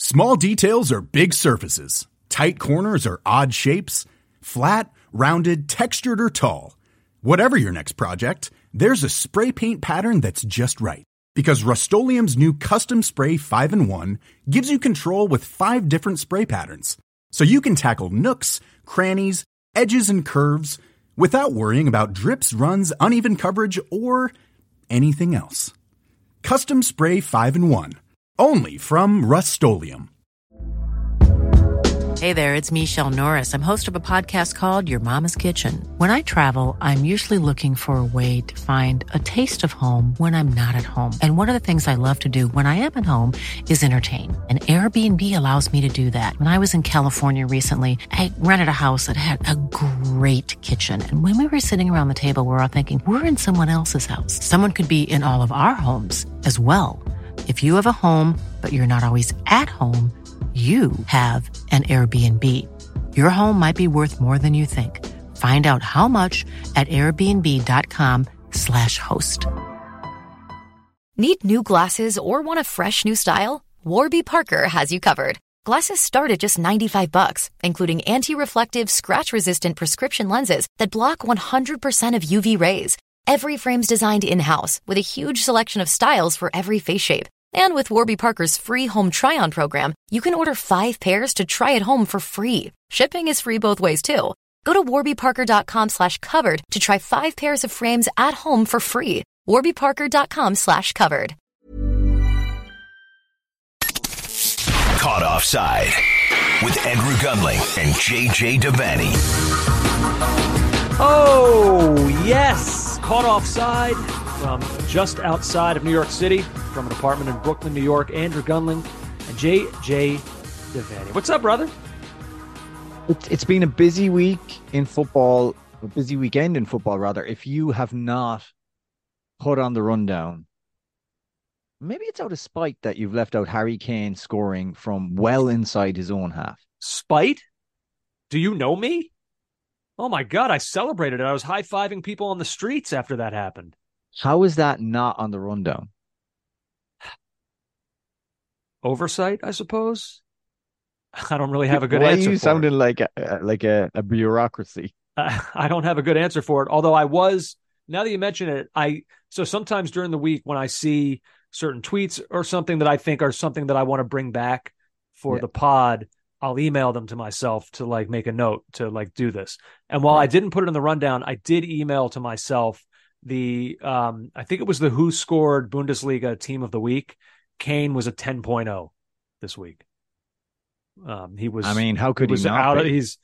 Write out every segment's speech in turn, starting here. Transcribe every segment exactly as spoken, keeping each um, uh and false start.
Small details are big surfaces. Tight corners are odd shapes. Flat, rounded, textured, or tall. Whatever your next project, there's a spray paint pattern that's just right. Because Rust-Oleum's new Custom Spray five in one gives you control with five different spray patterns. So you can tackle nooks, crannies, edges, and curves without worrying about drips, runs, uneven coverage, or anything else. Custom Spray five in one. Only from Rust-Oleum. Hey there, it's Michelle Norris. I'm host of a podcast called Your Mama's Kitchen. When I travel, I'm usually looking for a way to find a taste of home when I'm not at home. And one of the things I love to do when I am at home is entertain. And Airbnb allows me to do that. When I was in California recently, I rented a house that had a great kitchen. And when we were sitting around the table, we were all thinking, we're in someone else's house. Someone could be in all of our homes as well. If you have a home, but you're not always at home, you have an Airbnb. Your home might be worth more than you think. Find out how much at airbnb.com slash host. Need new glasses or want a fresh new style? Warby Parker has you covered. Glasses start at just ninety-five bucks, including anti-reflective, scratch-resistant prescription lenses that block one hundred percent of U V rays. Every frame's designed in-house with a huge selection of styles for every face shape. And with Warby Parker's free home try-on program, you can order five pairs to try at home for free. Shipping is free both ways, too. Go to warbyparker.com slash covered to try five pairs of frames at home for free. warbyparker.com slash covered. Caught Offside with Andrew Gunling and J J Devaney. Oh, yes. Caught Offside from just outside of New York City, from an apartment in Brooklyn, New York. Andrew Gunling and J J Devaney. What's up, brother? It, it's been a busy week in football, a busy weekend in football, rather. If you have not put on the rundown, maybe it's out of spite that you've left out Harry Kane scoring from well inside his own half. Spite? Do you know me? Oh, my God, I celebrated it. I was high-fiving people on the streets after that happened. How is that not on the rundown? Oversight, I suppose. I don't really have a good Why answer for it. Why are you sounding like a, like a, a bureaucracy? Uh, I don't have a good answer for it. Although I was, now that you mention it, I so sometimes during the week when I see certain tweets or something that I think are something that I want to bring back for yeah. the pod, I'll email them to myself to like make a note to like do this. And while right. I didn't put it in the rundown, I did email to myself the, um, I think it was the Who Scored Bundesliga Team of the Week. Kane was a ten point oh this week. Um, he was, I mean, how could he, he not out, be? He's,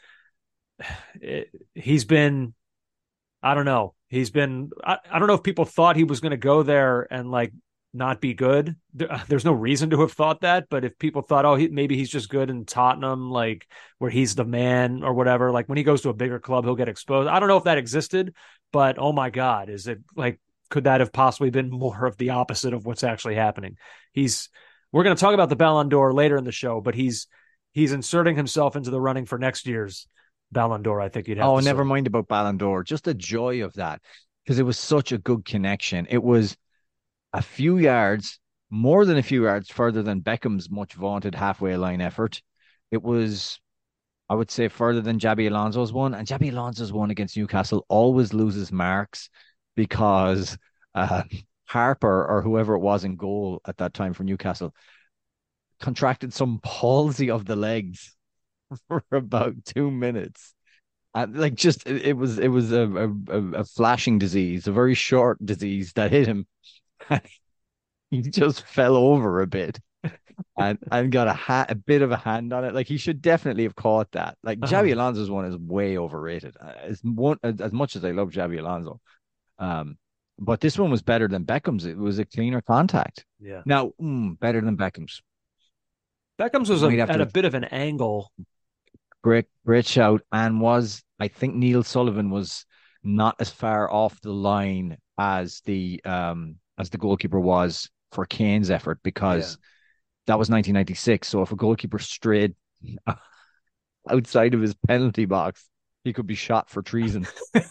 he's been, I don't know. He's been, I, I don't know if people thought he was going to go there and like not be good. There, there's no reason to have thought that, but if people thought, oh, he, maybe he's just good in Tottenham, like where he's the man or whatever, like when he goes to a bigger club, he'll get exposed. I don't know if that existed, but oh my God, is it like, could that have possibly been more of the opposite of what's actually happening? He's, we're going to talk about the Ballon d'Or later in the show, but he's, he's inserting himself into the running for next year's Ballon d'Or. I think you'd have oh, to never say. mind about Ballon d'Or. Just the joy of that, because it was such a good connection. It was a few yards, more than a few yards further than Beckham's much vaunted halfway line effort. It was, I would say, further than Xabi Alonso's one. And Xabi Alonso's one against Newcastle always loses marks because uh, Harper or whoever it was in goal at that time for Newcastle contracted some palsy of the legs for about two minutes. And like just it, it was it was a, a a flashing disease, a very short disease that hit him. He just fell over a bit and and got a ha- a bit of a hand on it. Like he should definitely have caught that. Like uh-huh. Xabi Alonso's one is way overrated. As one as, as much as I love Xabi Alonso, um, but this one was better than Beckham's. It was a cleaner contact. Yeah. Now, mm, better than Beckham's. Beckham's was a, at to... a bit of an angle. Great, great shout. And was, I think Neil Sullivan was not as far off the line as the um as the goalkeeper was for Kane's effort, because yeah. that was nineteen ninety-six. So if a goalkeeper strayed outside of his penalty box, he could be shot for treason.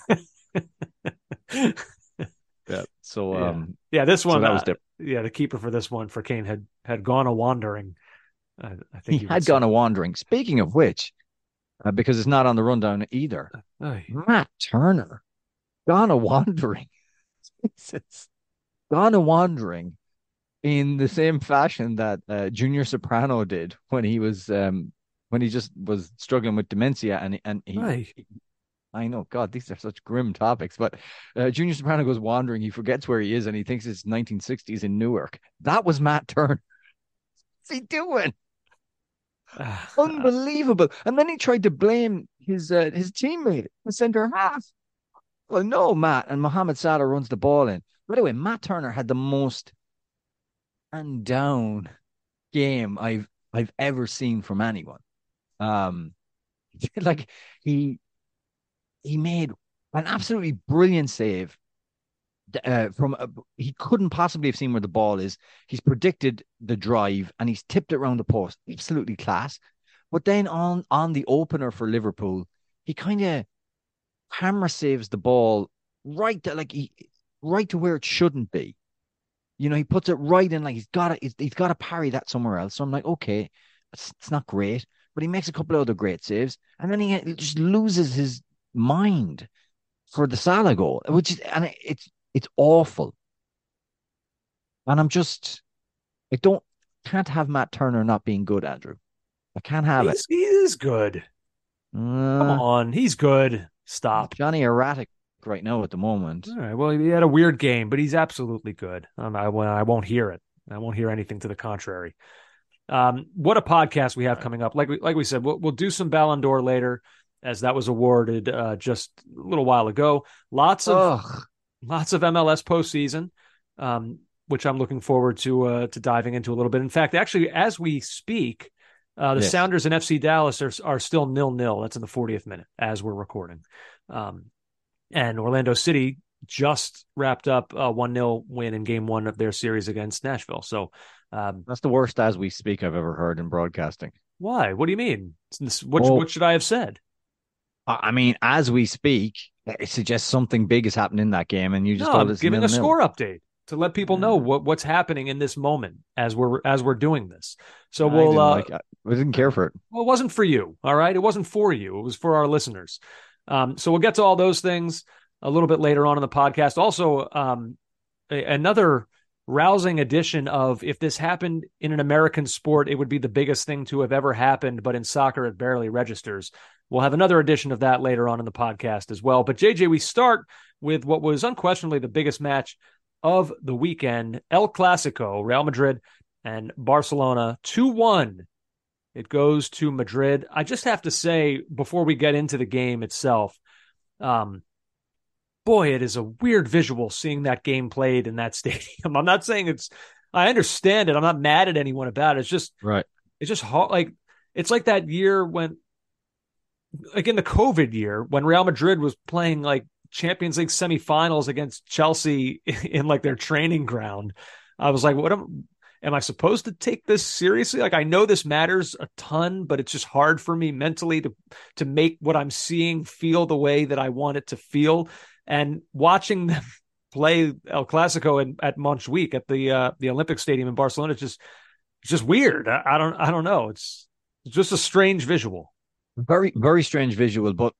yeah. So um yeah, yeah this one so that uh, was different. Yeah, the keeper for this one for Kane had had gone a wandering. I, I He, think he, had gone a wandering. Speaking of which, uh, because it's not on the rundown either, uh, Matt Turner gone a wandering. Jesus. Gone a wandering in the same fashion that uh, Junior Soprano did when he was um, when he just was struggling with dementia, and and he, uh, he I know, God, these are such grim topics, but uh, Junior Soprano goes wandering. He forgets where he is, and he thinks it's nineteen sixties in Newark. That was Matt Turner. What's he doing? Unbelievable. And then he tried to blame his uh, his teammate, the centre half. Well, no, Matt, and Mohamed Salah runs the ball in. By the way, Matt Turner had the most and down game I've I've ever seen from anyone. Um, like he he made an absolutely brilliant save. Uh, from uh, he couldn't possibly have seen where the ball is. He's predicted the drive and he's tipped it around the post. Absolutely class. But then on on the opener for Liverpool, he kind of camera saves the ball right to, like he right to where it shouldn't be. You know, he puts it right in, like he's got to he's, he's got to parry that somewhere else. So I'm like, okay, it's, it's not great, but he makes a couple of other great saves, and then he just loses his mind for the Salah goal, which is and it's it's awful. And I'm just, I don't can't have Matt Turner not being good, Andrew. I can't have he's, it. He is good. Uh, Come on, he's good. Stop. Johnny erratic right now at the moment. All right. Well, he had a weird game, but he's absolutely good. Um, I, I won't hear it. I won't hear anything to the contrary. Um, what a podcast we have coming up. Like we like we said, we'll, we'll do some Ballon d'Or later, as that was awarded uh, just a little while ago. Lots of Ugh. lots of M L S postseason, um, which I'm looking forward to uh, to diving into a little bit. In fact, actually, as we speak, uh, the Yes. Sounders and F C Dallas are are still nil nil. That's in the fortieth minute as we're recording. Um, and Orlando City just wrapped up a one nil win in game one of their series against Nashville. So um, That's the worst as we speak I've ever heard in broadcasting. why? What do you mean? What, Well, what should I have said? I mean, as we speak, it suggests something big has happened in that game, and you just No, told I'm us giving a nil-nil. score update to let people know Mm. what, what's happening in this moment as we're as we're doing this. So I we'll didn't uh, like it. I didn't care for it. well, it wasn't for you, all right? It wasn't for you. It was for our listeners. Um, so we'll get to all those things a little bit later on in the podcast. Also, um, a, another rousing edition of if this happened in an American sport, it would be the biggest thing to have ever happened, but in soccer, it barely registers. We'll have another edition of that later on in the podcast as well. But J J, we start with what was unquestionably the biggest match of the weekend, El Clasico, Real Madrid and Barcelona, two one. It goes to Madrid. I just have to say, before we get into the game itself, um, boy, it is a weird visual seeing that game played in that stadium. I'm not saying it's, I understand it. I'm not mad at anyone about it. It's just, Right. it's just hard. Like, it's like that year when, like in the COVID year, when Real Madrid was playing like Champions League semifinals against Chelsea in like their training ground. I was like, what am, am I supposed to take this seriously? Like, I know this matters a ton, but it's just hard for me mentally to, to make what I'm seeing feel the way that I want it to feel. And watching them play El Clasico in, at Montjuic at the, uh, the Olympic Stadium in Barcelona, it's just, it's just weird. I, I don't, I don't know. It's, it's just a strange visual. Very, very strange visual, but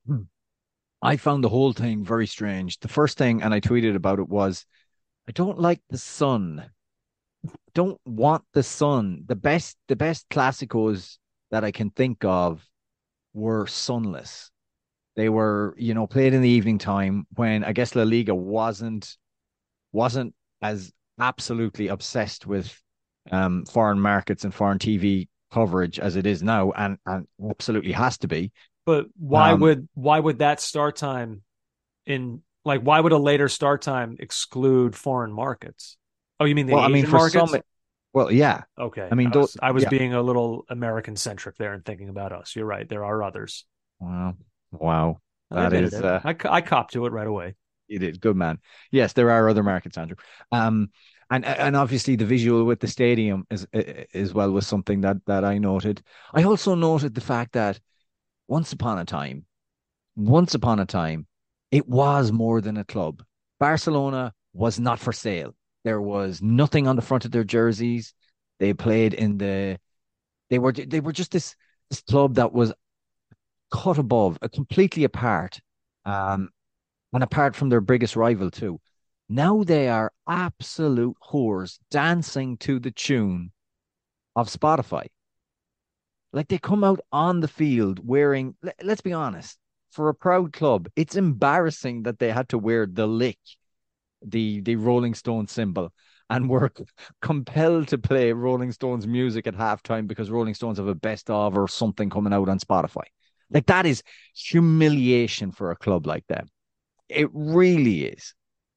I found the whole thing very strange. The first thing, and I tweeted about it, was I don't like the sun. Don't want the sun. The best, the best Clásicos that I can think of were sunless. They were, you know, played in the evening time when I guess La Liga wasn't wasn't as absolutely obsessed with um, foreign markets and foreign T V coverage as it is now, and and absolutely has to be. But why Um, would why would that start time in like why would a later start time exclude foreign markets? Oh, you mean the Well, I Asian mean, for markets? some, well, yeah. Okay, I mean, I was, those- I was yeah. being a little American centric there and thinking about us. You're right. There are others. Wow, wow, I that admitted is it. uh, I co- I copped to it right away. you did good, man. Yes, there are other markets, Andrew. Um, and and obviously the visual with the stadium is as well was something that that I noted. I also noted the fact that once upon a time, once upon a time, it was more than a club. Barcelona was not for sale. There was nothing on the front of their jerseys. They played in the They were they were just this this club that was cut above, uh, completely apart, um, and apart from their biggest rival too. Now they are absolute whores dancing to the tune of Spotify. Like they come out on the field wearing, let, let's be honest, for a proud club, it's embarrassing that they had to wear the lick, the the Rolling Stone symbol, and were compelled to play Rolling Stones music at halftime because Rolling Stones have a best of or something coming out on Spotify. Like that is humiliation for a club like that. It really is.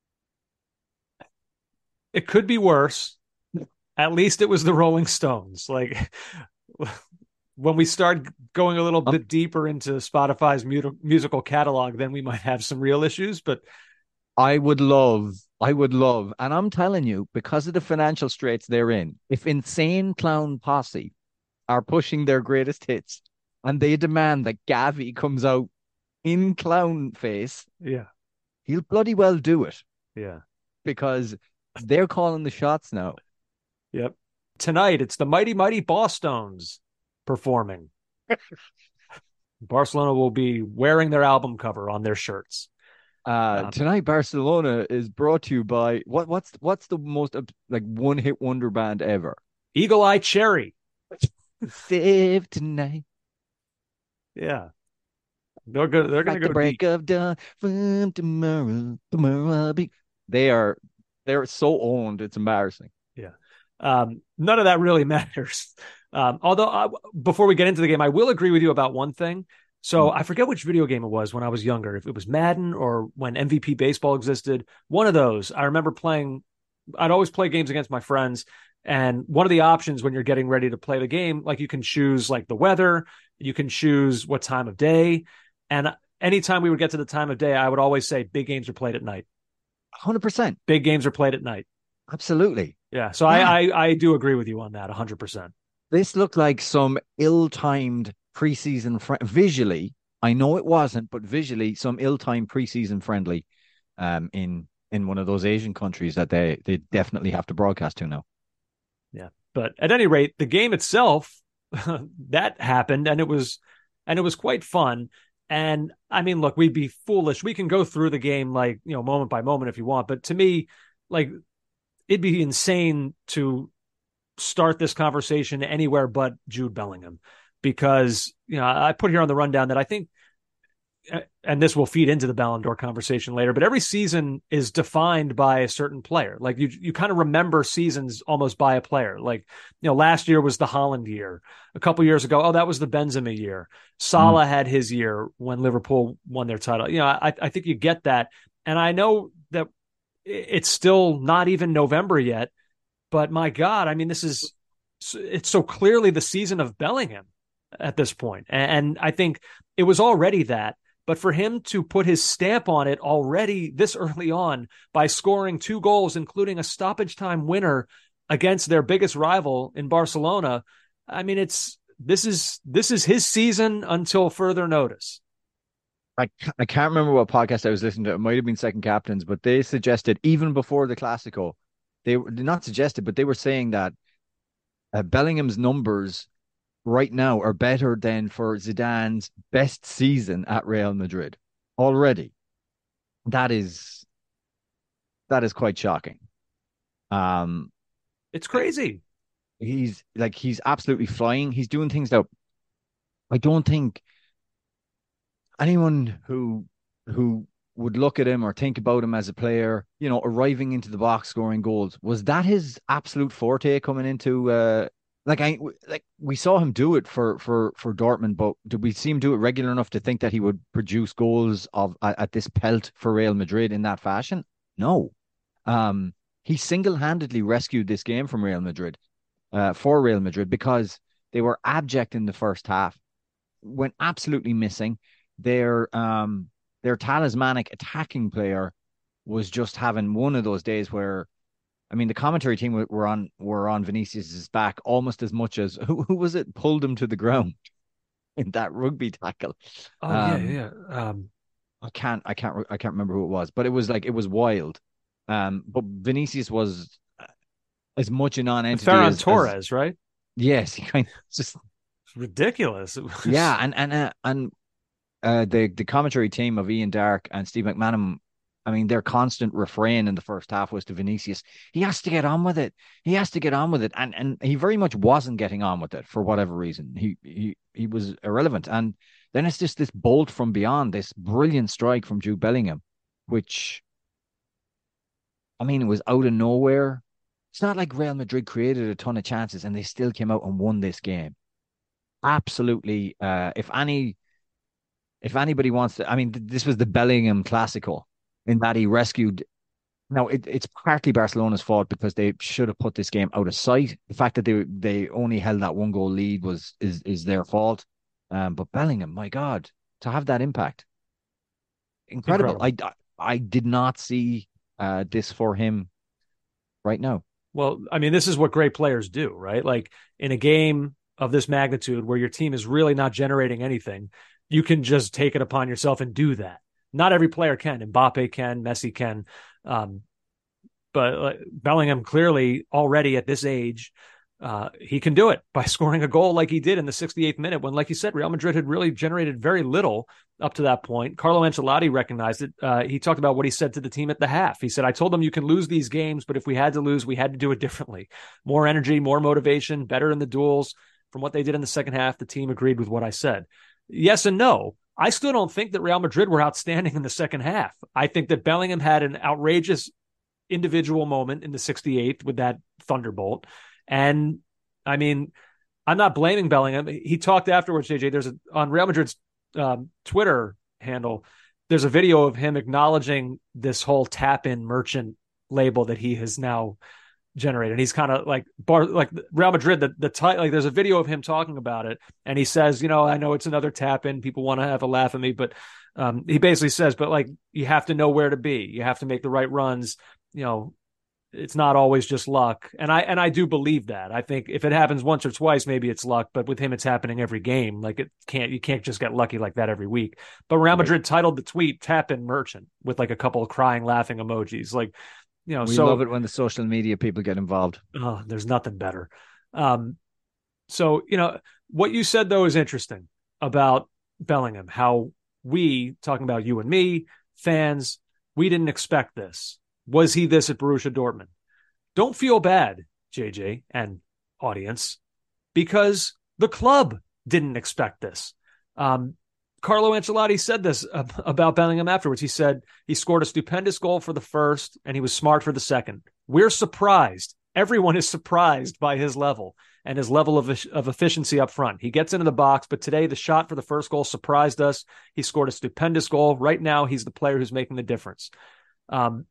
It could be worse. At least it was the Rolling Stones. Like when we start going a little Um, bit deeper into Spotify's mu- musical catalog, then we might have some real issues. But I would love, I would love, and I'm telling you, because of the financial straits they're in, if Insane Clown Posse are pushing their greatest hits and they demand that Gavi comes out in clown face, yeah, he'll bloody well do it yeah, because they're calling the shots now. yep. Tonight it's the Mighty Mighty Bosstones performing. Barcelona will be wearing their album cover on their shirts. Uh, Um, tonight, Barcelona is brought to you by what? What's what's the most uh, like one hit wonder band ever? Eagle Eye Cherry. Save tonight. Yeah, they're good. They're going Like to the go break deep. of dawn from tomorrow. Tomorrow I'll be. They are they're so owned. It's embarrassing. Yeah. Um, none of that really matters. Um, although I, before we get into the game, I will agree with you about one thing. So Mm. I forget which video game it was when I was younger. If it was Madden or when M V P baseball existed, one of those. I remember playing. I'd always play games against my friends, and one of the options when you're getting ready to play the game, like you can choose like the weather, you can choose what time of day, and anytime we would get to the time of day, I would always say big games are played at night. one hundred percent. Big games are played at night. Absolutely. Yeah, so Yeah. I, I I do agree with you on that one hundred percent. This looked like some ill-timed preseason fr- visually. I know it wasn't, but visually some ill-timed preseason friendly um in in one of those Asian countries that they they definitely have to broadcast to now. Yeah. But at any rate, the game itself, that happened and it was and it was quite fun. And I mean, look, we'd be foolish. We can go through the game like, you know, moment by moment if you want, but to me, like it'd be insane to start this conversation anywhere but Jude Bellingham because, you know, I put here on the rundown that I think, and this will feed into the Ballon d'Or conversation later, but every season is defined by a certain player. Like you, you kind of remember seasons almost by a player. Like, you know, last year was the Haaland year. A couple years ago, oh, that was the Benzema year. Salah mm. had his year when Liverpool won their title. You know, I, I think you get that. And I know that it's still not even November yet, but my God, I mean, this is, it's so clearly the season of Bellingham at this point. And I think it was already that. But for him to put his stamp on it already this early on by scoring two goals, including a stoppage time winner against their biggest rival in Barcelona, I mean, it's this is this is his season until further notice. I I can't remember what podcast I was listening to. It might have been Second Captains, but they suggested even before the Clasico, they were not suggested, but they were saying that uh, Bellingham's numbers right now are better than for Zidane's best season at Real Madrid already. That is that is quite shocking. Um, it's crazy. He's like he's absolutely flying. He's doing things that I don't think anyone who who would look at him or think about him as a player, you know, arriving into the box, scoring goals, was that his absolute forte coming into uh Like I like we saw him do it for for for Dortmund, but did we see him do it regular enough to think that he would produce goals of at, at this pelt for Real Madrid in that fashion? No. Um, he single-handedly rescued this game from Real Madrid, uh, for Real Madrid because they were abject in the first half, went absolutely missing. Their um their talismanic attacking player was just having one of those days where. I mean, the commentary team were on were on Vinicius's back almost as much as who who was it pulled him to the ground in that rugby tackle. Oh um, yeah, yeah. Um, I can't I can't I can't remember who it was, but it was like it was wild. Um, but Vinicius was as much a non-entity Ferran as Torres, as, right? Yes, he kind of just It's ridiculous. It was, yeah, and and uh, and uh, the the commentary team of Ian Darke and Steve McManaman, I mean, their constant refrain in the first half was to Vinicius, he has to get on with it. He has to get on with it. And and he very much wasn't getting on with it for whatever reason. He he he was irrelevant. And then it's just this bolt from beyond, this brilliant strike from Jude Bellingham, which, I mean, it was out of nowhere. It's not like Real Madrid created a ton of chances and they still came out and won this game. Absolutely. Uh, if any, if anybody wants to, I mean, th- this was the Bellingham Classico in that he rescued. Now it, it's partly Barcelona's fault because they should have put this game out of sight. The fact that they they only held that one goal lead was is is their fault. Um, but Bellingham, my God, to have that impact, incredible. incredible. I I did not see uh, this for him right now. Well, I mean, this is what great players do, right? Like in a game of this magnitude where your team is really not generating anything, you can just take it upon yourself and do that. Not every player can. Mbappe can, Messi can. Um, but uh, Bellingham clearly already at this age, uh, he can do it by scoring a goal like he did in the sixty-eighth minute when, like you said, Real Madrid had really generated very little up to that point. Carlo Ancelotti recognized it. Uh, he talked about what he said to the team at the half. He said, I told them you can lose these games, but if we had to lose, we had to do it differently. More energy, more motivation, better in the duels. From what they did in the second half, the team agreed with what I said. Yes and no. I still don't think that Real Madrid were outstanding in the second half. I think that Bellingham had an outrageous individual moment in the sixty-eighth with that thunderbolt. And I mean, I'm not blaming Bellingham. He talked afterwards, J J. There's a, on Real Madrid's um, Twitter handle, there's a video of him acknowledging this whole tap-in merchant label that he has now generated. He's kind of like bar, like Real Madrid, the, the t- like there's a video of him talking about it. And he says, you know, I know it's another tap-in. People want to have a laugh at me, but um, he basically says, but like, you have to know where to be. You have to make the right runs. You know, it's not always just luck. And I, and I do believe that. I think if it happens once or twice, maybe it's luck, but with him, it's happening every game. Like it can't, you can't just get lucky like that every week. But Real Madrid right. titled the tweet tap in merchant with like a couple of crying, laughing emojis. Like, you know, we so, love it when the social media people get involved. Oh, there's nothing better. Um, so, you know, what you said though is interesting about Bellingham, how we, talking about you and me, fans, we didn't expect this. Was he this at Borussia Dortmund? Don't feel bad, J J and audience, because the club didn't expect this. Um, Carlo Ancelotti said this about Bellingham afterwards. He said he scored a stupendous goal for the first and he was smart for the second. We're surprised. Everyone is surprised by his level and his level of, of efficiency up front. He gets into the box, but today the shot for the first goal surprised us. He scored a stupendous goal. Right now, he's the player who's making the difference. Um,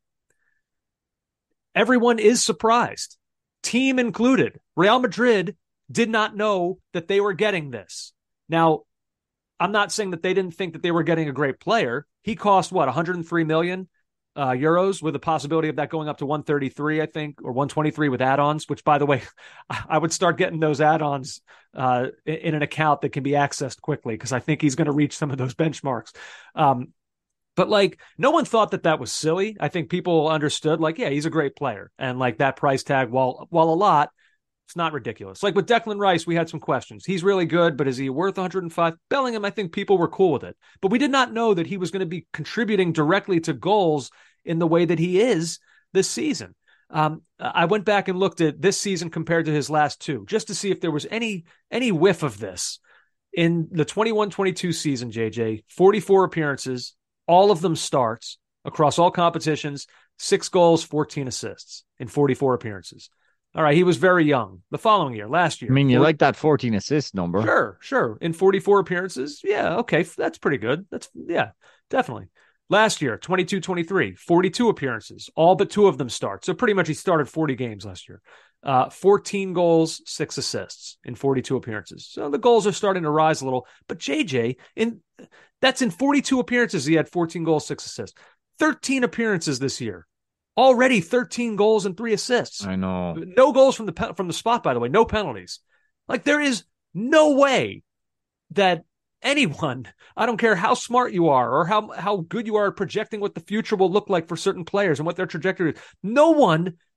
everyone is surprised, team included. Real Madrid did not know that they were getting this. Now, I'm not saying that they didn't think that they were getting a great player. He cost, what, one hundred three million uh, euros with the possibility of that going up to one thirty-three, I think, or one twenty-three with add-ons, which, by the way, I would start getting those add-ons uh, in an account that can be accessed quickly because I think he's going to reach some of those benchmarks. Um, but, like, no one thought that that was silly. I think people understood, like, yeah, he's a great player. And, like, that price tag, while while a lot, it's not ridiculous. Like with Declan Rice, we had some questions. He's really good, but is he worth one hundred five? Bellingham, I think people were cool with it. But we did not know that he was going to be contributing directly to goals in the way that he is this season. Um, I went back and looked at this season compared to his last two, just to see if there was any any whiff of this. In the twenty-one twenty-two season, J J, forty-four appearances, all of them starts across all competitions, six goals, fourteen assists in forty-four appearances. All right, he was very young. The following year, last year. I mean, you forty, like that fourteen assist number. Sure, sure. In forty-four appearances, yeah, okay, that's pretty good. That's, yeah, definitely. Last year, twenty-two twenty-three, forty-two appearances, all but two of them start. So pretty much he started forty games last year. Uh, fourteen goals, six assists in forty-two appearances. So the goals are starting to rise a little. But J J, in that's in forty-two appearances, he had fourteen goals, six assists. thirteen appearances this year. Already thirteen goals and three assists. I know. No goals from the from the spot, by the way. No penalties. Like, there is no way that anyone, I don't care how smart you are or how, how good you are at projecting what the future will look like for certain players and what their trajectory is, no one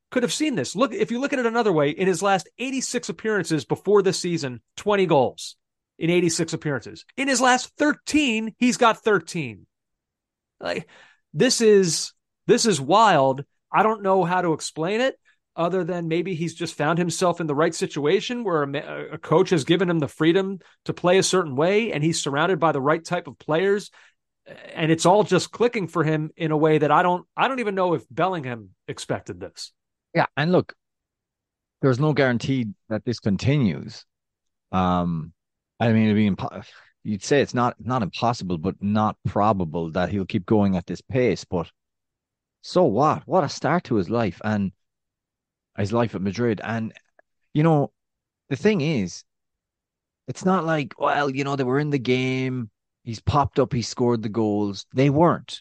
could have seen this. Look, if you look at it another way, in his last eighty-six appearances before this season, twenty goals in eighty-six appearances. In his last thirteen, he's got thirteen. Like, this is this is wild. I don't know how to explain it other than maybe he's just found himself in the right situation where a, a coach has given him the freedom to play a certain way, and he's surrounded by the right type of players. And it's all just clicking for him in a way that I don't I don't even know if Bellingham expected this. Yeah, and look, there's no guarantee that this continues. Um, I mean, it'd be impo- you'd say it's not not impossible, but not probable that he'll keep going at this pace. But so what? What a start to his life and his life at Madrid. And you know, the thing is, it's not like, well, you know, they were in the game. He's popped up. He scored the goals. They weren't.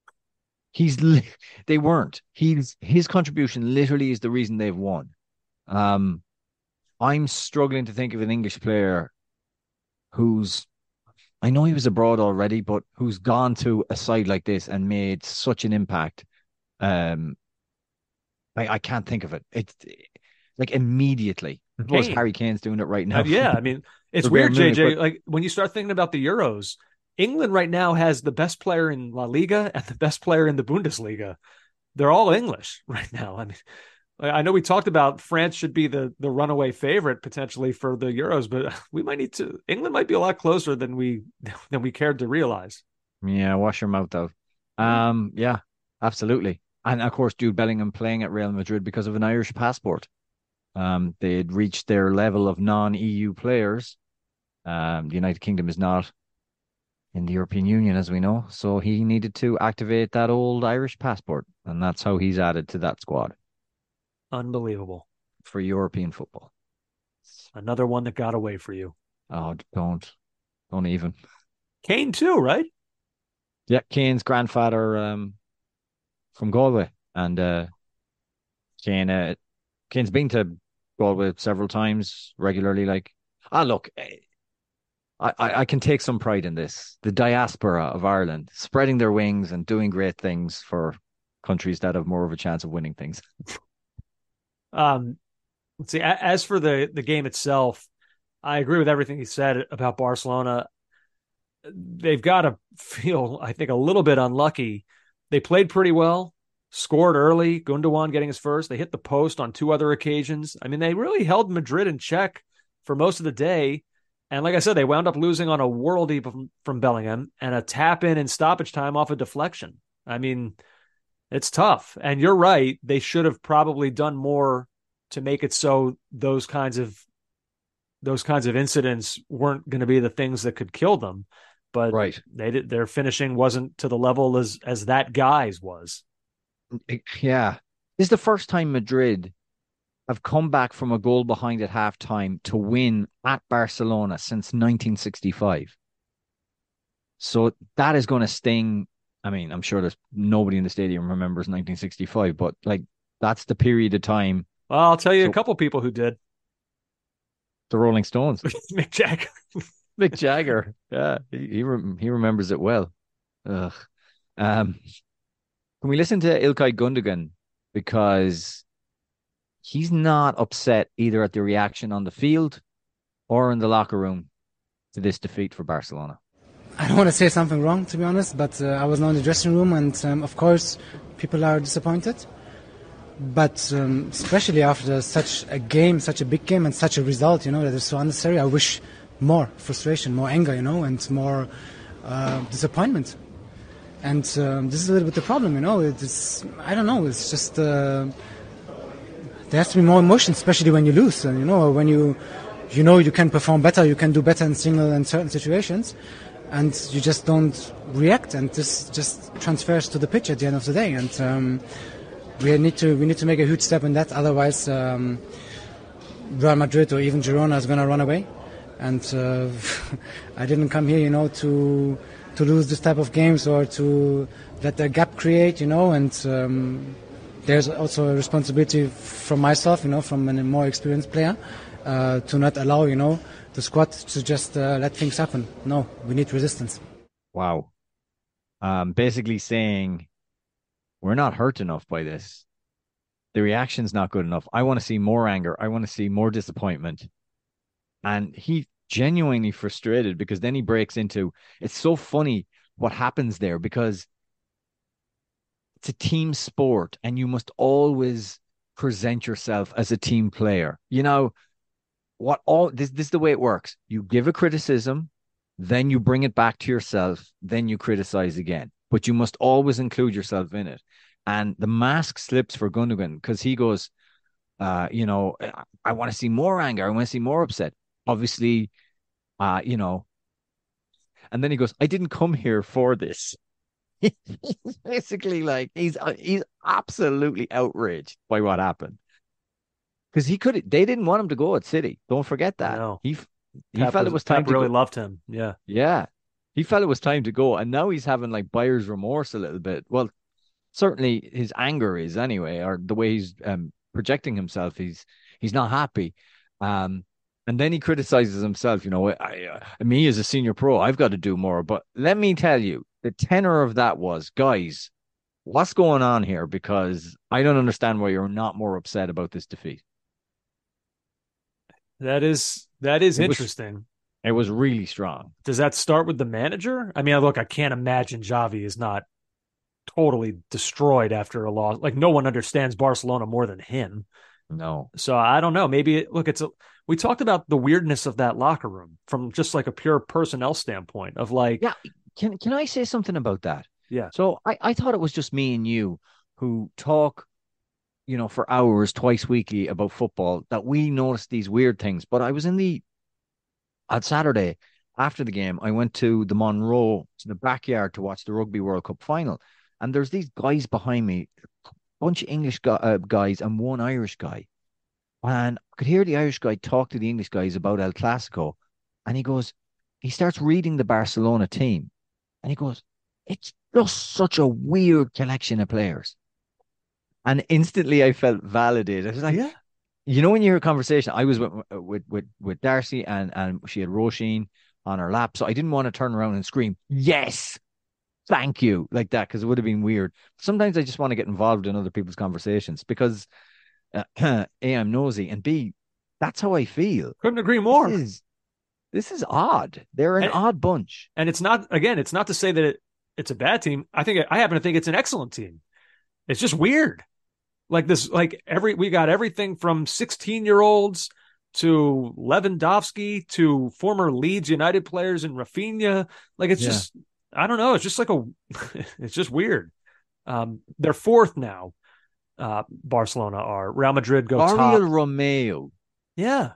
He's li- they weren't. He's his contribution literally is the reason they've won. Um, I'm struggling to think of an English player who's, I know he was abroad already, but who's gone to a side like this and made such an impact. Um, I, I can't think of it. It's like immediately. Of course, Kane. Harry Kane's doing it right now. Uh, yeah, I mean, it's For weird, Bayern Munich, J J. but- Like when you start thinking about the Euros, England right now has the best player in La Liga and the best player in the Bundesliga. They're all English right now. I mean, I know we talked about France should be the the runaway favorite potentially for the Euros, but we might need to. England might be a lot closer than we than we cared to realize. Yeah, wash your mouth out. Um, yeah, absolutely. And of course, Jude Bellingham playing at Real Madrid because of an Irish passport. Um, they had reached their level of non-E U players. Um, the United Kingdom is not in the European Union, as we know, so he needed to activate that old Irish passport, and that's how he's added to that squad Unbelievable. for European football. Another one that got away for you. Oh, don't, don't even. Kane too, right? Yeah, Kane's grandfather um, from Galway, and uh, Kane, uh, Kane's been to Galway several times regularly. Like, ah, look, I, I, I can take some pride in this. The diaspora of Ireland spreading their wings and doing great things for countries that have more of a chance of winning things. Um, let's see. As for the the game itself, I agree with everything he said about Barcelona. They've got to feel, I think, a little bit unlucky. They played pretty well, scored early. Gundogan getting his first. They hit the post on two other occasions. I mean, they really held Madrid in check for most of the day. And like I said, they wound up losing on a worldie from, from Bellingham and a tap in and stoppage time off a deflection. I mean, it's tough. And you're right. They should have probably done more to make it so those kinds of those kinds of incidents weren't going to be the things that could kill them. But Right. they did, their finishing wasn't to the level as as that guy's was. Yeah. This is the first time Madrid have come back from a goal behind at halftime to win at Barcelona since nineteen sixty-five. So that is going to sting. I mean, I'm sure there's nobody in the stadium remembers nineteen sixty-five, but like that's the period of time. Well, I'll tell you So- a couple people who did. The Rolling Stones. Mick Jagger. Mick Jagger. Yeah, he he, rem- he remembers it well. Ugh. Um, can we listen to Ilkay Gundogan? Because he's not upset either at the reaction on the field or in the locker room to this defeat for Barcelona. I don't want to say something wrong, to be honest, but uh, I was now in the dressing room, and um, of course, people are disappointed. But um, especially after such a game, such a big game, and such a result, you know, that is so unnecessary, I wish more frustration, more anger, you know, and more uh, disappointment. And um, this is a little bit the problem, you know. It's, I don't know, it's just uh, there has to be more emotion, especially when you lose, and you know, when you you know you can perform better, you can do better in single and certain situations, and you just don't react, and this just transfers to the pitch at the end of the day. And um, we need to we need to make a huge step in that, otherwise um, Real Madrid or even Girona is going to run away. And uh, I didn't come here, you know, to to lose this type of games or to let a gap create, you know. And um, there's also a responsibility from myself, you know, from a more experienced player, uh, to not allow, you know, the squad to just uh, let things happen. No, we need resistance. Wow. Um, basically saying we're not hurt enough by this. The reaction's not good enough. I want to see more anger. I want to see more disappointment. And he genuinely frustrated because then he breaks into, it's so funny what happens there because it's a team sport and you must always present yourself as a team player. You know, what all this, this is the way it works. You give a criticism, then you bring it back to yourself, then you criticize again. But you must always include yourself in it. And the mask slips for Gundogan because he goes, uh, you know, I want to see more anger. I want to see more upset. Obviously, uh, you know, and then he goes, I didn't come here for this. He's basically like, he's, uh, he's absolutely outraged by what happened. Because he could, they didn't want him to go at City. Don't forget that. No. He, he Pep felt was, it was time Pep to really go. loved him. Yeah. Yeah. He felt it was time to go. And now he's having like buyer's remorse a little bit. Well, certainly his anger is anyway, or the way he's um, projecting himself. He's he's not happy. Um, and then he criticizes himself. You know, I, I, me as a senior pro, I've got to do more. But let me tell you, the tenor of that was, guys, what's going on here? Because I don't understand why you're not more upset about this defeat. That is that is It was- interesting. It was really strong. Does that start with the manager? I mean, look, I can't imagine Xavi is not totally destroyed after a loss. Like, no one understands Barcelona more than him. No. So I don't know. Maybe look, it's a. We talked about the weirdness of that locker room from just like a pure personnel standpoint of like, Yeah. Can can I say something about that? yeah, So I, I thought it was just me and you who talk, you know, for hours twice weekly about football that we noticed these weird things. But I was in the on Saturday after the game, I went to the Monroe to the backyard to watch the Rugby World Cup final. And there's these guys behind me, a bunch of English gu- uh, guys and one Irish guy. And I could hear the Irish guy talk to the English guys about El Clasico. And he goes, he starts reading the Barcelona team. And he goes, it's just such a weird collection of players. And instantly I felt validated. I was like, yeah, you know, when you hear a conversation, I was with with with, with Darcy and, and she had Roisin on her lap. So I didn't want to turn around and scream, yes, thank you, like that, because it would have been weird. Sometimes I just want to get involved in other people's conversations because uh, A, I'm nosy, and B, that's how I feel. couldn't agree more. This is, this is odd. They're an And- odd bunch. And it's not, again, it's not to say that it, it's a bad team. I think I happen to think it's an excellent team. It's just weird. Like this, like every, we got everything from sixteen year olds to Lewandowski to former Leeds United players and Rafinha. Like it's Yeah. just, I don't know. It's just like a, it's just weird. Um, they're fourth now. Uh, Barcelona are. Real Madrid go Ariel top. Romeo. Yeah.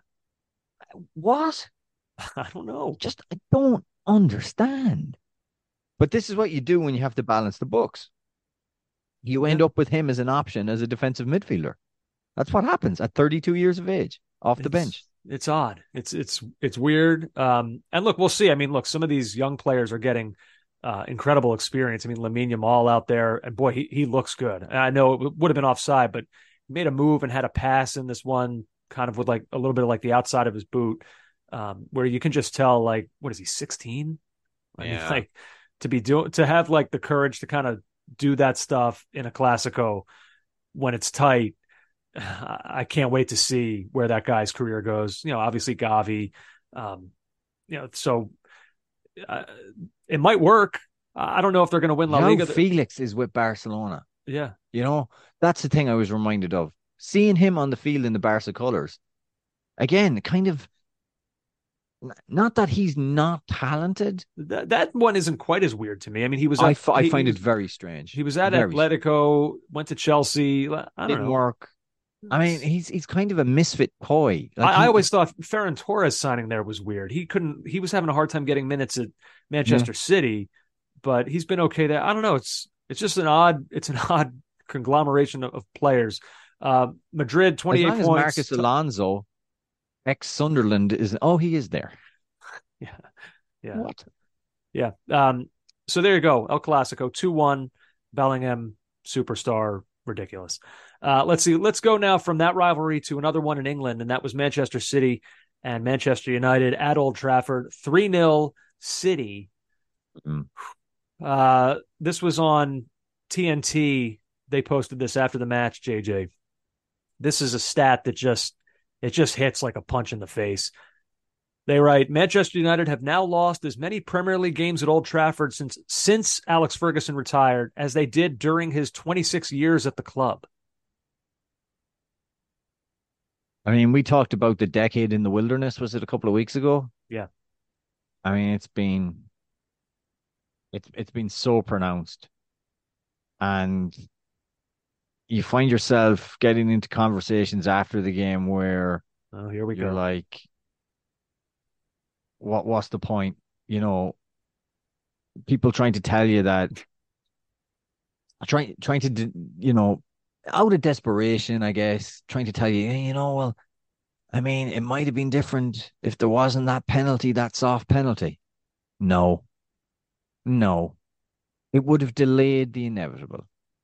What? I don't know. Just, I don't understand. But this is what you do when you have to balance the books. You end Yeah. up with him as an option as a defensive midfielder. That's what happens at thirty-two years of age off the It's- bench. It's odd. It's it's it's weird. Um, and look, we'll see. I mean, look, some of these young players are getting uh, incredible experience. I mean, Lamine Yamal out there, and boy, he he looks good. And I know it would have been offside, but he made a move and had a pass in this one, kind of with like a little bit of like the outside of his boot, um, where you can just tell, like, what is he, sixteen? I mean, Yeah. like to be doing to have like the courage to kind of do that stuff in a Clasico when it's tight. I can't wait to see where that guy's career goes. You know, obviously Gavi, um, you know, so uh, it might work. I don't know if they're going to win La Now Liga. Felix is with Barcelona. Yeah, You know, that's the thing I was reminded of. Seeing him on the field in the Barca colours. Again, kind of, not that he's not talented. that that one isn't quite as weird to me. I mean, he was. I, at, f- I he, find he it was, very strange. He was at Very Atletico, went to Chelsea. I don't Didn't know. work. I mean, he's he's kind of a misfit toy. Like I, I he- always thought Ferran Torres signing there was weird. He couldn't. He was having a hard time getting minutes at Manchester City, but he's been okay there. I don't know. It's it's just an odd. It's an odd conglomeration of, of players. Uh, Madrid as twenty eight long as points. Marcus Alonso, ex Sunderland, is oh he is there. Yeah, yeah, What? yeah. Um, so there you go. El Clasico two one. Bellingham superstar, ridiculous. Uh, let's see. Let's go now from that rivalry to another one in England, and that was Manchester City and Manchester United at Old Trafford. three nil City. Mm. Uh, this was on T N T. They posted this after the match, J J. this is a stat that just it just hits like a punch in the face. They write, Manchester United have now lost as many Premier League games at Old Trafford since since Alex Ferguson retired as they did during his twenty-six years at the club. I mean, we talked about the decade in the wilderness, was it a couple of weeks ago? Yeah. I mean, it's been it's it's been so pronounced. And you find yourself getting into conversations after the game where oh, here we you're go. like, what what's the point? You know, people trying to tell you that trying trying to you know, out of desperation, I guess, trying to tell you, hey, you know, well, I mean, it might have been different if there wasn't that penalty, that soft penalty. No. No. It would have delayed the inevitable.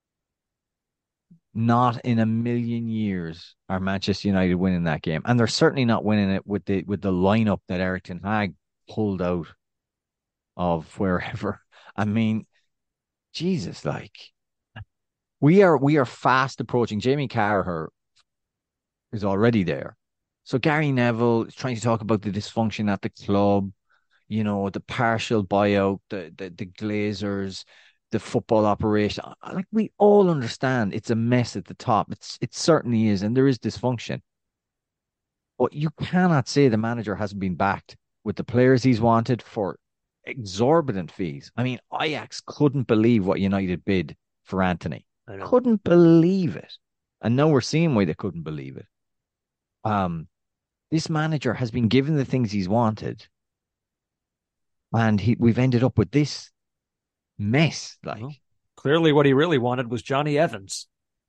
Not in a million years are Manchester United winning that game. And they're certainly not winning it with the with the lineup that Erik ten Hag pulled out of wherever. I mean, Jesus, like we are we are fast approaching. Jamie Carragher is already there. So Gary Neville is trying to talk about the dysfunction at the club, you know, the partial buyout, the the, the Glazers, the football operation. Like we all understand it's a mess at the top. It's it certainly is, and there is dysfunction. But you cannot say the manager hasn't been backed with the players he's wanted for exorbitant fees. I mean, Ajax couldn't believe what United bid for Anthony. Couldn't believe it. And now we're seeing why they couldn't believe it. Um, this manager has been given the things he's wanted, and he we've ended up with this mess. Like well, clearly, what he really wanted was Johnny Evans.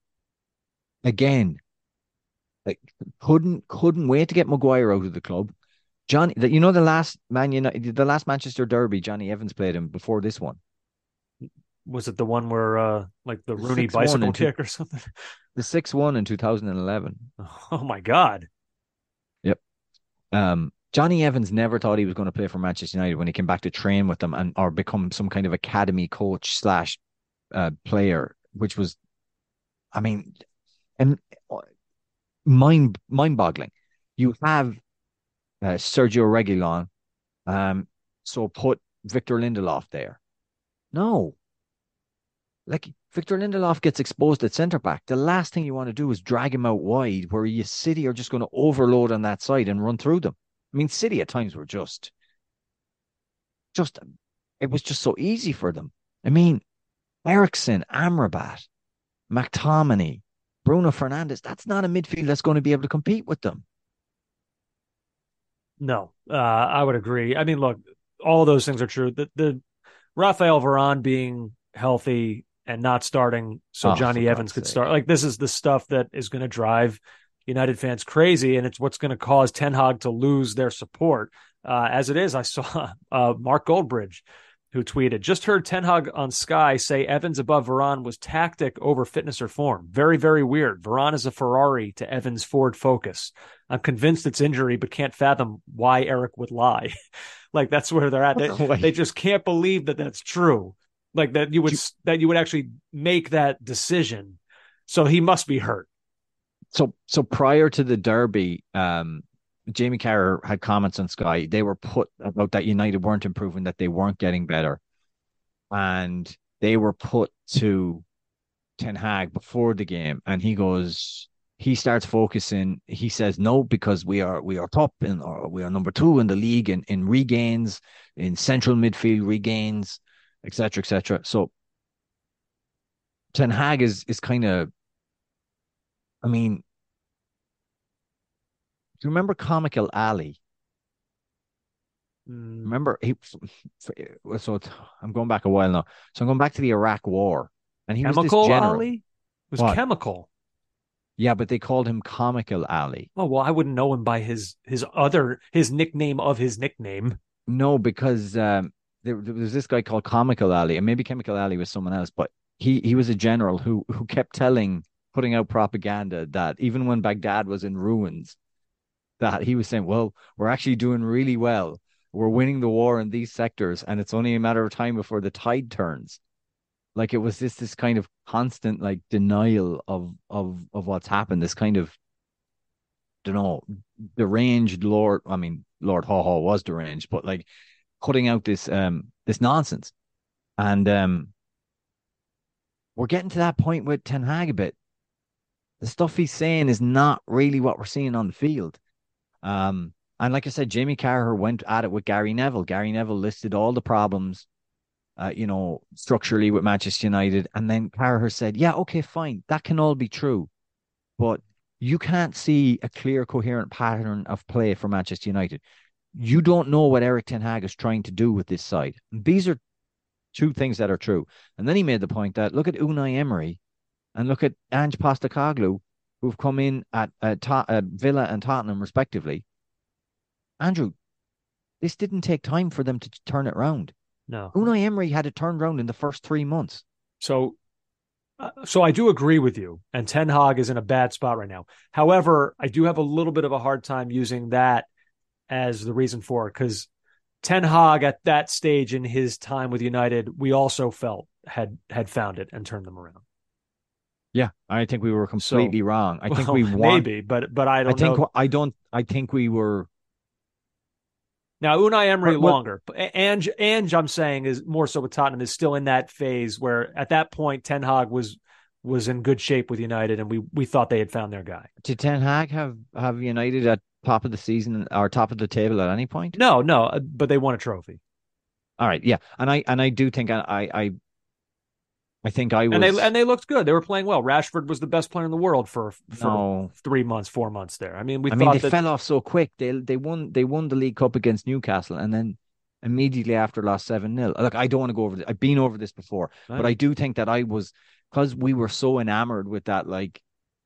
Again, like couldn't couldn't wait to get Maguire out of the club. Johnny, that you know the last Man United, the last Manchester derby, Johnny Evans played him before this one. Was it the one where uh like the Rooney bicycle kick or something? The six one in two thousand eleven. Oh my God. Yep. Um, Johnny Evans never thought he was going to play for Manchester United when he came back to train with them and or become some kind of academy coach slash uh, player, which was, I mean, and mind mind boggling. You have uh, Sergio Reguilon, um, so put Victor Lindelof there. No, like Victor Lindelof gets exposed at centre back. The last thing you want to do is drag him out wide, where you City are just going to overload on that side and run through them. I mean, City at times were just, just, it was just so easy for them. I mean, Eriksen, Amrabat, McTominay, Bruno Fernandes, that's not a midfield that's going to be able to compete with them. No, uh, I would agree. I mean, look, all those things are true. The, the Rafael Varane being healthy and not starting so oh, Johnny Evans could start. Like, this is the stuff that is going to drive United fans crazy, and it's what's going to cause Ten Hag to lose their support. Uh, as it is, I saw uh, Mark Goldbridge, who tweeted, just heard Ten Hag on Sky say Evans above Varane was tactic over fitness or form. Very, very weird. Varane is a Ferrari to Evans' Ford Focus. I'm convinced it's injury, but can't fathom why Eric would lie. Like, that's where they're at. They, they just can't believe that that's true. Like that you would you, that you would actually make that decision. So he must be hurt. So so prior to the derby, um, Jamie Carragher had comments on Sky. They were put about that United weren't improving, that they weren't getting better, and they were put to Ten Hag before the game, and he goes, he starts focusing. He says no because we are we are top and or we are number two in the league in in regains, in central midfield regains, et cetera, et cetera. So Ten Hag is is kind of, I mean, do you remember Comical Ali? Mm. Remember he? So I'm going back a while now. So I'm going back to the Iraq War, and he Chemical was this general. Ali? It was what? Chemical. Yeah, but they called him Comical Ali. Oh well, I wouldn't know him by his his other his nickname of his nickname. No, because um, there, there was this guy called Comical Ali, and maybe Chemical Ali was someone else, but he he was a general who who kept telling, putting out propaganda that even when Baghdad was in ruins, that he was saying, well, we're actually doing really well. We're winning the war in these sectors, and it's only a matter of time before the tide turns. Like it was this this kind of constant like denial of of of what's happened, this kind of don't know, deranged Lord. I mean, Lord Haw Haw was deranged, but like putting out this um this nonsense. And um we're getting to that point with Ten Hag a bit. The stuff he's saying is not really what we're seeing on the field. Um, and like I said, Jamie Carragher went at it with Gary Neville. Gary Neville listed all the problems, uh, you know, structurally with Manchester United. And then Carragher said, yeah, okay, fine. That can all be true. But you can't see a clear, coherent pattern of play for Manchester United. You don't know what Eric Ten Hag is trying to do with this side. These are two things that are true. And then he made the point that look at Unai Emery and look at Ange Postecoglou, who've come in at, at, Ta- at Villa and Tottenham, respectively. Andrew, this didn't take time for them to turn it around. No. Unai Emery had it turned around in the first three months. So, uh, so I do agree with you. And Ten Hag is in a bad spot right now. However, I do have a little bit of a hard time using that as the reason for it, because Ten Hag at that stage in his time with United, we also felt had had found it and turned them around. Yeah, I think we were completely so, wrong. I think well, we want, maybe, but but I don't I think know. I don't. I think we were. Now Unai Emery what, longer, Ange, Ange, I'm saying is more so with Tottenham is still in that phase where at that point Ten Hag was was in good shape with United, and we we thought they had found their guy. Did Ten Hag have have United at top of the season or top of the table at any point? No, no, but they won a trophy. All right, yeah, and I and I do think I I I think I was and they and they looked good. They were playing well. Rashford was the best player in the world for for no. three months, four months there. I mean, we I thought mean they that... fell off so quick. They they won they won the League Cup against Newcastle, and then immediately after lost seven nil. Look, I don't want to go over this. I've been over this before, right. But I do think that I was because we were so enamored with that like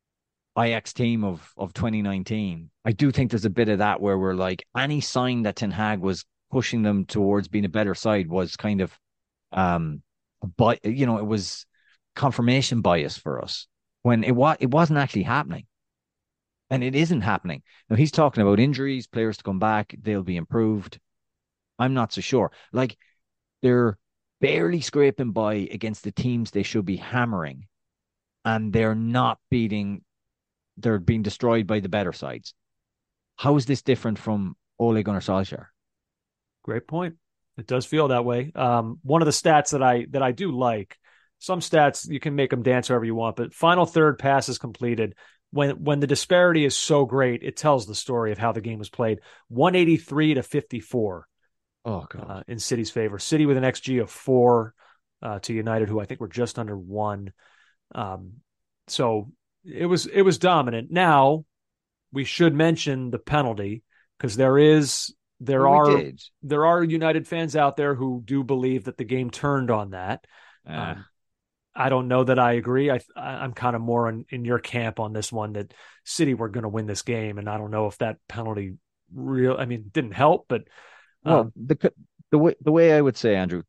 Ajax team of of twenty nineteen. I do think there's a bit of that where we're like any sign that Ten Hag was pushing them towards being a better side was kind of um but you know it was confirmation bias for us when it was it wasn't actually happening, and it isn't happening. Now he's talking about injuries, players to come back, they'll be improved. I'm not so sure. Like they're barely scraping by against the teams they should be hammering, and they're not beating. They're being destroyed by the better sides. How is this different from Ole Gunnar Solskjaer? Great point. It does feel that way. Um, one of the stats that I that I do like. Some stats you can make them dance however you want, but final third passes completed. When when the disparity is so great, it tells the story of how the game was played. one eighty-three to fifty-four. Oh God! Uh, in City's favor. City with an X G of four uh, to United, who I think were just under one. Um, so it was it was dominant. Now we should mention the penalty because there is there well, are we there are United fans out there who do believe that the game turned on that. Uh. Um, I don't know that I agree. I, I'm kind of more in, in your camp on this one that City were going to win this game, and I don't know if that penalty real. I mean, didn't help, but um, well, the the way the way I would say, Andrew,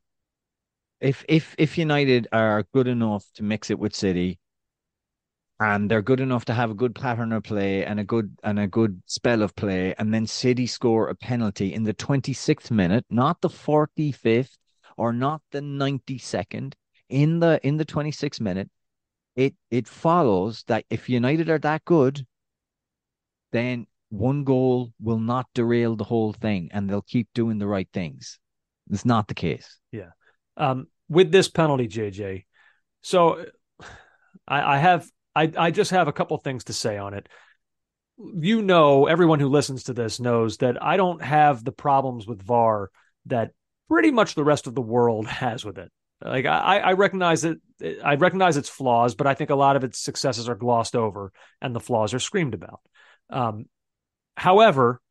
if if if United are good enough to mix it with City, and they're good enough to have a good pattern of play and a good and a good spell of play, and then City score a penalty in the twenty-sixth minute, not the forty-fifth or not the ninety-second. In the in the twenty-sixth minute, it it follows that if United are that good, then one goal will not derail the whole thing, and they'll keep doing the right things. It's not the case. Yeah. Um, with this penalty, J J, so I, I have I I just have a couple things to say on it. You know, everyone who listens to this knows that I don't have the problems with V A R that pretty much the rest of the world has with it. Like I, I recognize it, I recognize its flaws, but I think a lot of its successes are glossed over and the flaws are screamed about. Um, however,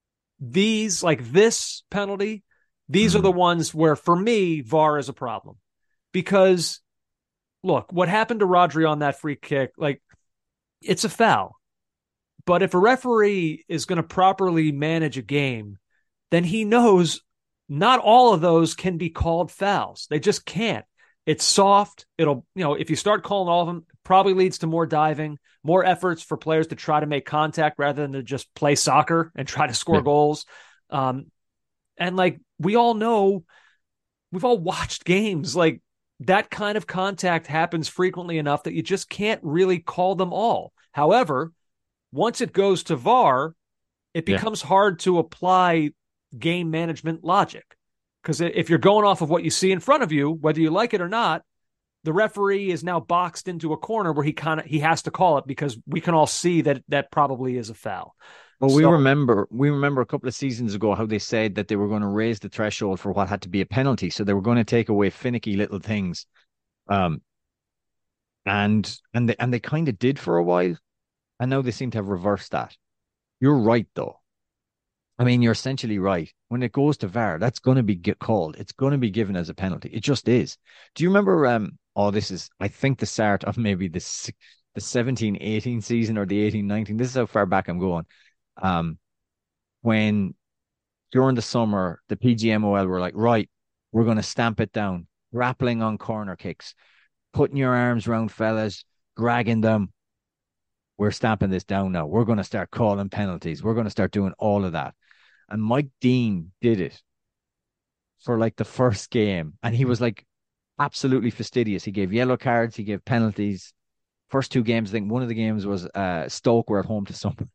these like this penalty, these mm-hmm. are the ones where for me V A R is a problem because look, what happened to Rodri on that free kick, like it's a foul, but if a referee is going to properly manage a game, then he knows not all of those can be called fouls. They just can't. It's soft. It'll, you know, if you start calling all of them, it probably leads to more diving, more efforts for players to try to make contact rather than to just play soccer and try to score yeah. goals. Um, and like we all know, we've all watched games. Like that kind of contact happens frequently enough that you just can't really call them all. However, Once it goes to V A R, it Yeah. becomes hard to apply game management logic. Because if you're going off of what you see in front of you, whether you like it or not, the referee is now boxed into a corner where he kind of he has to call it because we can all see that that probably is a foul. Well, So- we remember we remember a couple of seasons ago how they said that they were going to raise the threshold for what had to be a penalty, so they were going to take away finicky little things, um, and and they and they kind of did for a while, and now they seem to have reversed that. You're right, though. I mean, you're essentially right. When it goes to V A R, that's going to be get called. It's going to be given as a penalty. It just is. Do you remember? Um, oh, this is I think the start of maybe the s- the seventeen eighteen season or the eighteen nineteen. This is how far back I'm going. Um, when during the summer, the P G M O L were like, right, we're going to stamp it down, grappling on corner kicks, putting your arms around fellas, dragging them. We're stamping this down now. We're going to start calling penalties. We're going to start doing all of that. And Mike Dean did it for like the first game. And he was like absolutely fastidious. He gave yellow cards, he gave penalties. First two games, I think one of the games was uh, Stoke were at home to someone.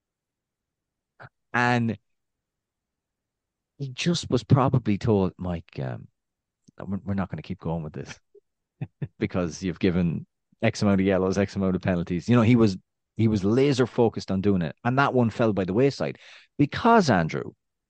And he just was probably told, Mike, um, we're not going to keep going with this because you've given X amount of yellows, X amount of penalties. You know, he was he was laser focused on doing it. And that one fell by the wayside because, Andrew,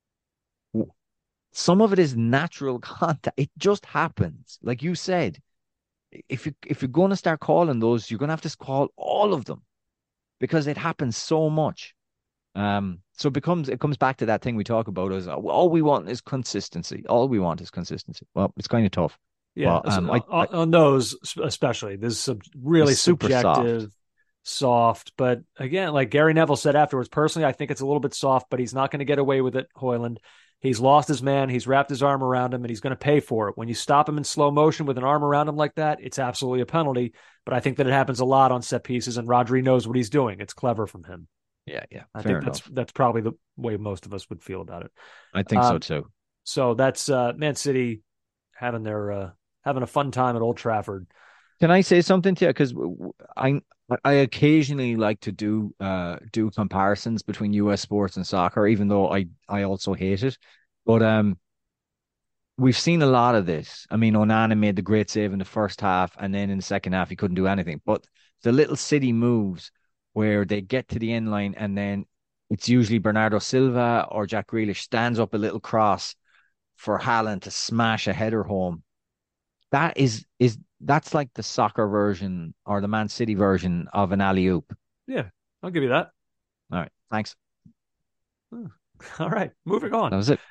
some of it is natural contact. It just happens. Like you said, if you if you're going to start calling those, you're going to have to call all of them because it happens so much. Um, so it becomes it comes back to that thing we talk about is all we want is consistency. All we want is consistency. Well, it's kind of tough. Yeah, Well, um, I, on, I, on those especially, this is sub- really super subjective, soft. soft. But again, like Gary Neville said afterwards, personally, I think it's a little bit soft, but he's not going to get away with it, Hoyland. He's lost his man. He's wrapped his arm around him, and he's going to pay for it. When you stop him in slow motion with an arm around him like that, it's absolutely a penalty. But I think that it happens a lot on set pieces, and Rodri knows what he's doing. It's clever from him. Yeah, yeah. I fair think that's enough. that's probably the way most of us would feel about it. I think so Um, too. So that's uh, Man City having their uh, having a fun time at Old Trafford. Can I say something to you? Because I I occasionally like to do uh do comparisons between U S sports and soccer, even though I I also hate it. But um, we've seen a lot of this. I mean, Onana made the great save in the first half, and then in the second half he couldn't do anything. But the little City moves where they get to the end line, and then it's usually Bernardo Silva or Jack Grealish stands up a little cross for Haaland to smash a header home. That is is that's like the soccer version or the Man City version of an alley-oop. Yeah, I'll give you that. All right, thanks. All right, moving on. That was it.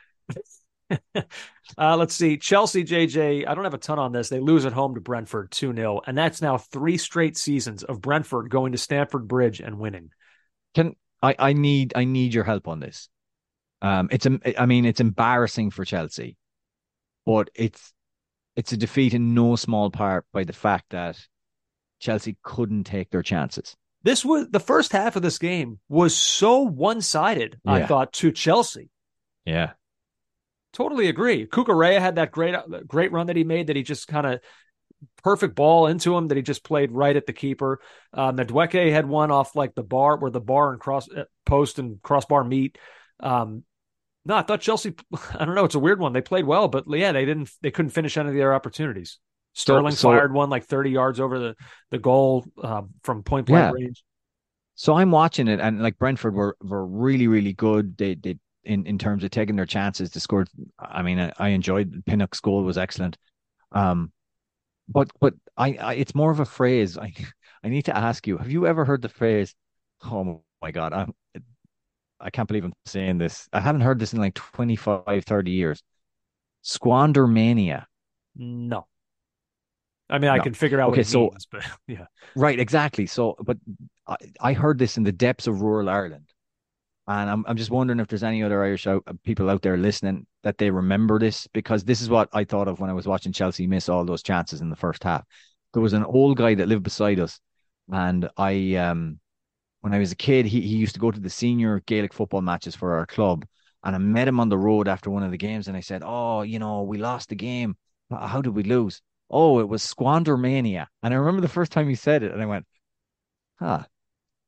uh, let's see. Chelsea, J J, I don't have a ton on this. They lose at home to Brentford two nil, and that's now three straight seasons of Brentford going to Stamford Bridge and winning. Can I, I need I need your help on this. Um, it's a, I mean, it's embarrassing for Chelsea, but it's it's a defeat in no small part by the fact that Chelsea couldn't take their chances. This was the first half of this game was so one-sided, I Yeah. thought, to Chelsea. Yeah. Totally agree. Cucurella had that great great run that he made that he just kind of perfect ball into him that he just played right at the keeper. Uh, Madueke had one off like the bar where the bar and cross uh, post and crossbar meet. Um, no, I thought Chelsea, I don't know. It's a weird one. They played well, but yeah, they didn't, they couldn't finish any of their opportunities. Sterling so, fired one like thirty yards over the, the goal uh, from point blank Yeah. range. So I'm watching it, and like Brentford were were really really good. They they in in terms of taking their chances. They scored. I mean, I, I enjoyed Pinnock's goal was excellent. Um, but but I, I it's more of a phrase. I I need to ask you. Have you ever heard the phrase? Oh my God, I'm I can't believe I'm saying this. I haven't heard this in like twenty-five, thirty years. Squander mania. No. I mean, I No. can figure out Okay, what it so- means, but yeah. Right, exactly. So, but I, I heard this in the depths of rural Ireland, and I'm I'm just wondering if there's any other Irish out, people out there listening that they remember this, because this is what I thought of when I was watching Chelsea miss all those chances in the first half. There was an old guy that lived beside us, and I um when I was a kid, he he used to go to the senior Gaelic football matches for our club, and I met him on the road after one of the games, and I said, "Oh, you know, we lost the game. How did we lose?" "Oh, it was squander mania." And I remember the first time he said it, and I went, "Huh,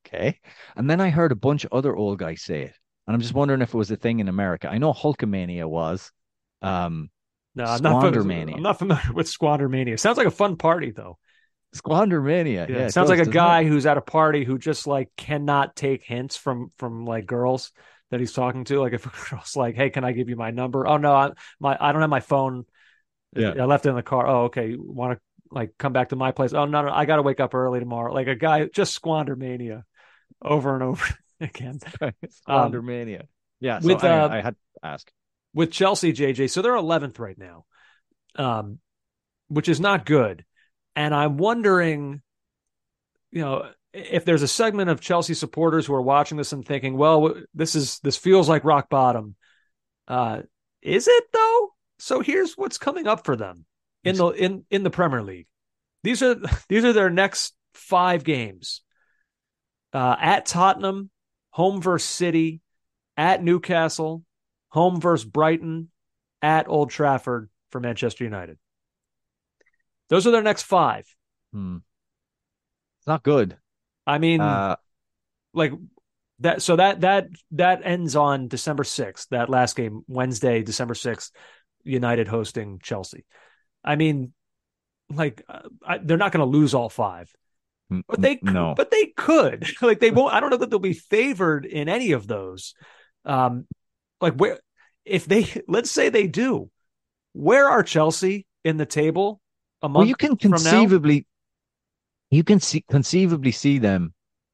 Okay. And then I heard a bunch of other old guys say it. And I'm just wondering if it was a thing in America. I know Hulkamania was. Um, No, I'm not, fam- Squandermania. I'm not familiar with Squandermania. Sounds like a fun party, though. Squandermania. Yeah, Yeah, it it sounds does, like a doesn't guy it? who's at a party who just like cannot take hints from from like girls that he's talking to. Like if a girl's like, "Hey, can I give you my number?" "Oh no, I my I don't have my phone. Yeah. I left it in the car." "Oh, okay. Want to like come back to my place?" "Oh no, no, I got to wake up early tomorrow." Like a guy just squander mania over and over again. Squandermania. Um, yeah. So with anyway, uh, I had to ask. with Chelsea, J J. So they're eleventh right now, um, which is not good. And I'm wondering, you know, if there's a segment of Chelsea supporters who are watching this and thinking, well, this is this feels like rock bottom. Uh, is it though? So here's what's coming up for them in the in, in the Premier League. These are these are their next five games. Uh, at Tottenham, home versus City, at Newcastle, home versus Brighton, at Old Trafford for Manchester United. Those are their next five. Hmm. It's not good. I mean, Uh, like that. So that that that ends on December sixth. That last game, Wednesday, December sixth, United hosting Chelsea. I mean, like I, they're not going to lose all five, but they no. but they could. Like they won't. I don't know that they'll be favored in any of those. Um, like where if they let's say they do, where are Chelsea in the table? A month Well, you can from now? conceivably, you can see conceivably see them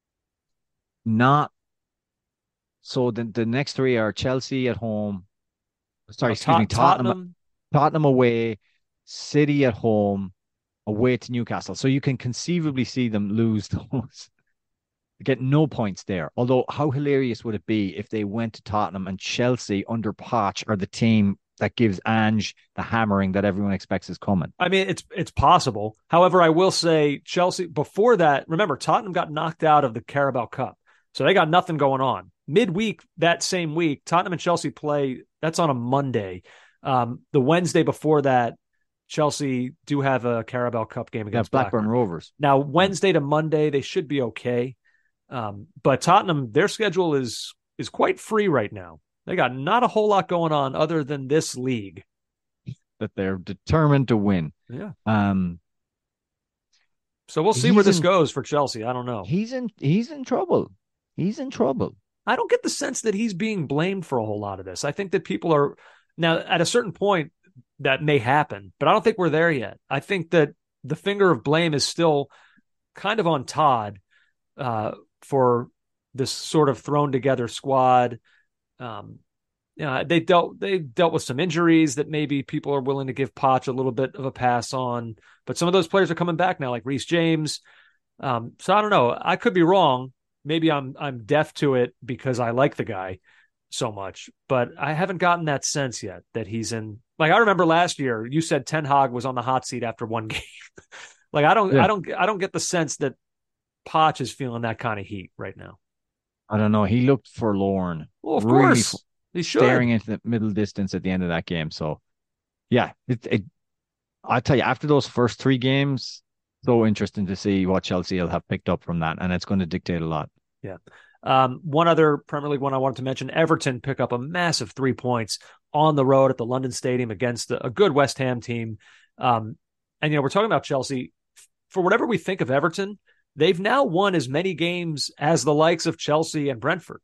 not. So the the next three are Chelsea at home. Sorry, Uh, excuse me, Tot- Tottenham, Tottenham. Tottenham away, City at home, away to Newcastle. So you can conceivably see them lose those, get no points there. Although, how hilarious would it be if they went to Tottenham and Chelsea under Poch are the team that gives Ange the hammering that everyone expects is coming? I mean, it's it's possible. However, I will say Chelsea before that. Remember, Tottenham got knocked out of the Carabao Cup, so they got nothing going on. Midweek that same week, Tottenham and Chelsea play. That's on a Monday. Um, the Wednesday before that, Chelsea do have a Carabao Cup game Yeah, against Blackburn Blackburn. Rovers. Now, Wednesday to Monday, they should be okay. Um, but Tottenham, their schedule is is quite free right now. They got not a whole lot going on other than this league. That they're determined to win. Yeah. Um, So we'll see He's where this in- goes for Chelsea. I don't know. he's in he's in trouble. He's in trouble. I don't get the sense that he's being blamed for a whole lot of this. I think that people are now at a certain point that may happen, but I don't think we're there yet. I think that the finger of blame is still kind of on Todd uh, for this sort of thrown together squad. Um, you know, they dealt they dealt with some injuries that maybe people are willing to give Poch a little bit of a pass on, but some of those players are coming back now, like Reece James. Um, so I don't know. I could be wrong. Maybe I'm I'm deaf to it because I like the guy so much, but I haven't gotten that sense yet that he's in. Like I remember last year, you said Ten Hag was on the hot seat after one game. Like I don't, Yeah. I don't, I don't get the sense that Poch is feeling that kind of heat right now. I don't know. He looked forlorn. Well, of Really course f- he should. staring into the middle distance at the end of that game. So, yeah, it, it, I tell you, after those first three games, so interesting to see what Chelsea will have picked up from that, and it's going to dictate a lot. Yeah. Um, one other Premier League one I wanted to mention: Everton pick up a massive three points on the road at the London Stadium against a, a good West Ham team. Um, and you know, we're talking about Chelsea. For whatever we think of Everton, they've now won as many games as the likes of Chelsea and Brentford